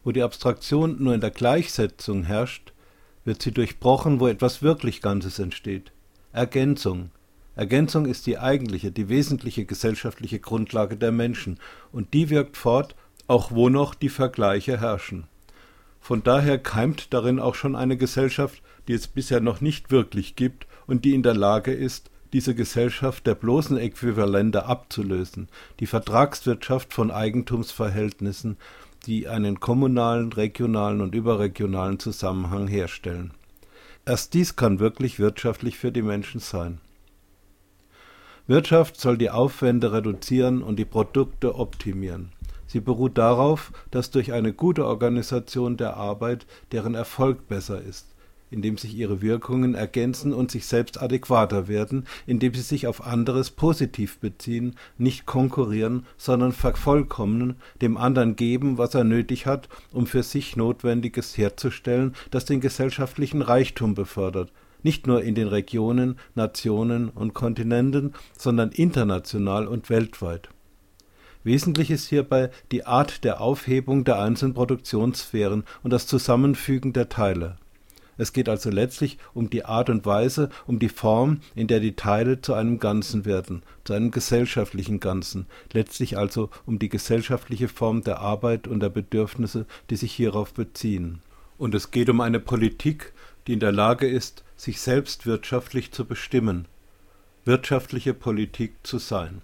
B: Wo die Abstraktion nur in der Gleichsetzung herrscht, wird sie durchbrochen, wo etwas wirklich Ganzes entsteht. Ergänzung. Ergänzung ist die eigentliche, die wesentliche gesellschaftliche Grundlage der Menschen, und die wirkt fort, auch wo noch die Vergleiche herrschen. Von daher keimt darin auch schon eine Gesellschaft, die es bisher noch nicht wirklich gibt und die in der Lage ist, diese Gesellschaft der bloßen Äquivalente abzulösen, die Vertragswirtschaft von Eigentumsverhältnissen, die einen kommunalen, regionalen und überregionalen Zusammenhang herstellen. Erst dies kann wirklich wirtschaftlich für die Menschen sein. Wirtschaft soll die Aufwände reduzieren und die Produkte optimieren. Sie beruht darauf, dass durch eine gute Organisation der Arbeit deren Erfolg besser ist, indem sich ihre Wirkungen ergänzen und sich selbst adäquater werden, indem sie sich auf anderes positiv beziehen, nicht konkurrieren, sondern vervollkommnen, dem anderen geben, was er nötig hat, um für sich Notwendiges herzustellen, das den gesellschaftlichen Reichtum befördert, nicht nur in den Regionen, Nationen und Kontinenten, sondern international und weltweit. Wesentlich ist hierbei die Art der Aufhebung der einzelnen Produktionssphären und das Zusammenfügen der Teile. Es geht also letztlich um die Art und Weise, um die Form, in der die Teile zu einem Ganzen werden, zu einem gesellschaftlichen Ganzen, letztlich also um die gesellschaftliche Form der Arbeit und der Bedürfnisse, die sich hierauf beziehen. Und es geht um eine Politik, die in der Lage ist, sich selbst wirtschaftlich zu bestimmen, wirtschaftliche Politik zu sein.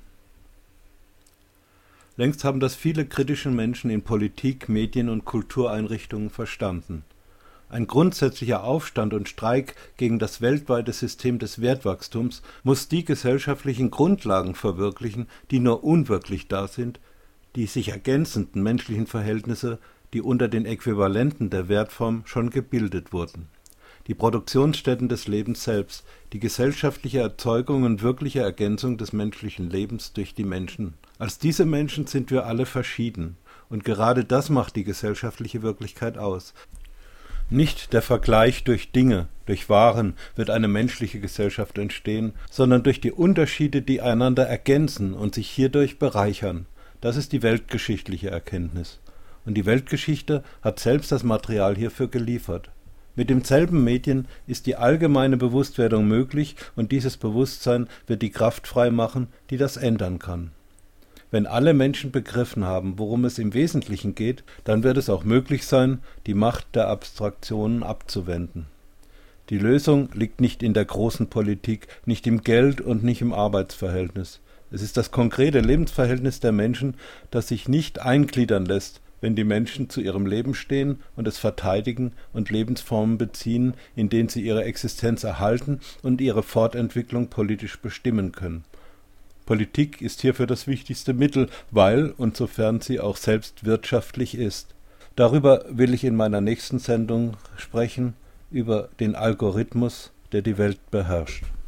B: Längst haben das viele kritische Menschen in Politik, Medien und Kultureinrichtungen verstanden. Ein grundsätzlicher Aufstand und Streik gegen das weltweite System des Wertwachstums muss die gesellschaftlichen Grundlagen verwirklichen, die nur unwirklich da sind, die sich ergänzenden menschlichen Verhältnisse, die unter den Äquivalenten der Wertform schon gebildet wurden. Die Produktionsstätten des Lebens selbst, die gesellschaftliche Erzeugung und wirkliche Ergänzung des menschlichen Lebens durch die Menschen. Als diese Menschen sind wir alle verschieden, und gerade das macht die gesellschaftliche Wirklichkeit aus. Nicht der Vergleich durch Dinge, durch Waren wird eine menschliche Gesellschaft entstehen, sondern durch die Unterschiede, die einander ergänzen und sich hierdurch bereichern. Das ist die weltgeschichtliche Erkenntnis. Und die Weltgeschichte hat selbst das Material hierfür geliefert. Mit demselben Medien ist die allgemeine Bewusstwerdung möglich, und dieses Bewusstsein wird die Kraft freimachen, die das ändern kann. Wenn alle Menschen begriffen haben, worum es im Wesentlichen geht, dann wird es auch möglich sein, die Macht der Abstraktionen abzuwenden. Die Lösung liegt nicht in der großen Politik, nicht im Geld und nicht im Arbeitsverhältnis. Es ist das konkrete Lebensverhältnis der Menschen, das sich nicht eingliedern lässt, wenn die Menschen zu ihrem Leben stehen und es verteidigen und Lebensformen beziehen, in denen sie ihre Existenz erhalten und ihre Fortentwicklung politisch bestimmen können. Politik ist hierfür das wichtigste Mittel, weil und sofern sie auch selbst wirtschaftlich ist. Darüber will ich in meiner nächsten Sendung sprechen, über den Algorithmus, der die Welt beherrscht.